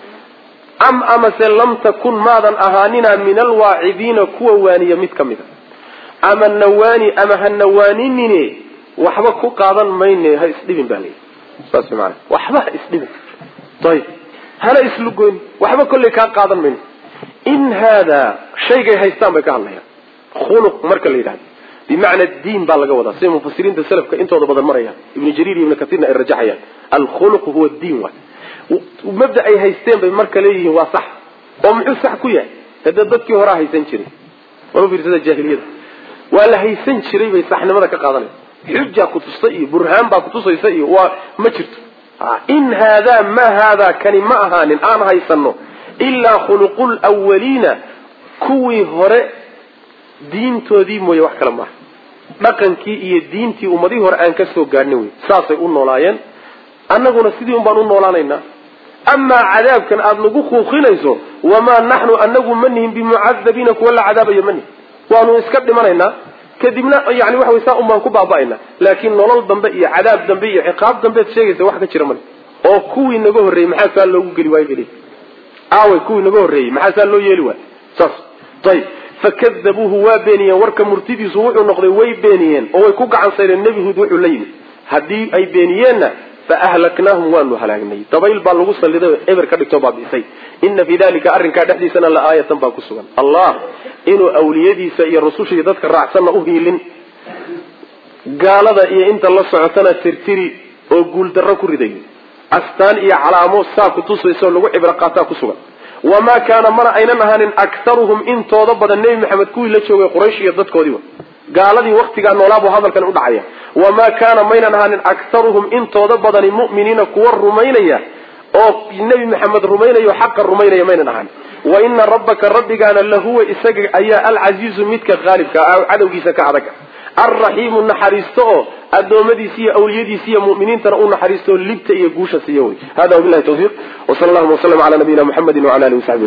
أم أمس لم تكن ماذا أهاننا من الواعدين كوانية متكمدة أما النواني أما هالنوانيني وحبا كو قاضا ميني هاي اسلبين بالي بس معنا وحبا اسلبين طيب هلا اسلقون وحبا كل كان قاضا ميني إن هذا شيء هيستان بك الله خلق مركا الليلان بمعنى الدين بالغا ودا سي مفسرين السلف انت ودا بدل مريا ابن جرير ابن كثير الرجحيان الخلق هو الدين واحد ومبدا اي هيستين بمركا ليه هو صح ومحو صح كويا هذا ددكي هورا هيسن جيري ولو في رساله الجاهليه ولا هيسن جيري بي صحنمدا ka qaadanay xujja ku tusay burhaan ba ku tusayay waa ma jirto in hada ma hada kani ma ahanin aan haysano illa khuluqul awwalina kuwi hore diintoodii mooy wax kala ma dhaqankii iyo diintii ummadii hore aan ka soo gaarnay way saasay u noolaayeen annaguna sidii un baan u noolaanaynaa ama cadaabkan aad nagu xuuqinayso wama nahnu annagu manhum bimu'adhabina kulla cadaaba yamani waanu iska dhimanaynaa kadibna yaani wax way saa um baan ku baabaayna laakiin nolol dambe iyo cadaab dambe iyo ciqaab dambe sheegaysa wax ka jira man oo kuwii naga horeeyay maxaa saa loogu gali waayay gali aaway kuwii naga horeeyay maxaa saa loo yeeli waay saas tayib فكذبوه وابنيا ورك مرتدي سوء نقضي ويبنيين أو يكون عن سير النبي هو دوح الليل هدي أي بنينا فأهلكناهم وانو هلاكني طبيل بالغوص اللي ده إبر كدكتوبا بيسي إن في ذلك أرن كدحدي سنة لآية تنباكو سوان الله إنه أوليدي سي الرسول شيدتك الرعسان أهيلين قال ذا إيه إنت الله سعتنا ترتري وقول دركو ردي أستان إيه علامو ساكو تصوي سوى لغو إبرقاتاكو سوان وما كان مرا أينما هن أكثرهم إن توضب النبي محمد كوي لشوا قريش يضد كوديوا قال لي وقت قال نولاب هذا كان أدعيا وما كان مينا هن أكثرهم إن توضب المؤمنين كور رمينيا أو النبي محمد رمينيا وحق الرمينيا مينا هن وإن ربك الرب قال له هو إسق أيا العزيز متك غالب كعدو جيسك عرك الرحيم النحريستو الدومدي سي أوليدي سي مؤمنين ترى نحريستو لبت يجوش سيوي هذا وبالله التوفيق وصلى الله وسلم على نبينا محمد وعلى آله وصحبه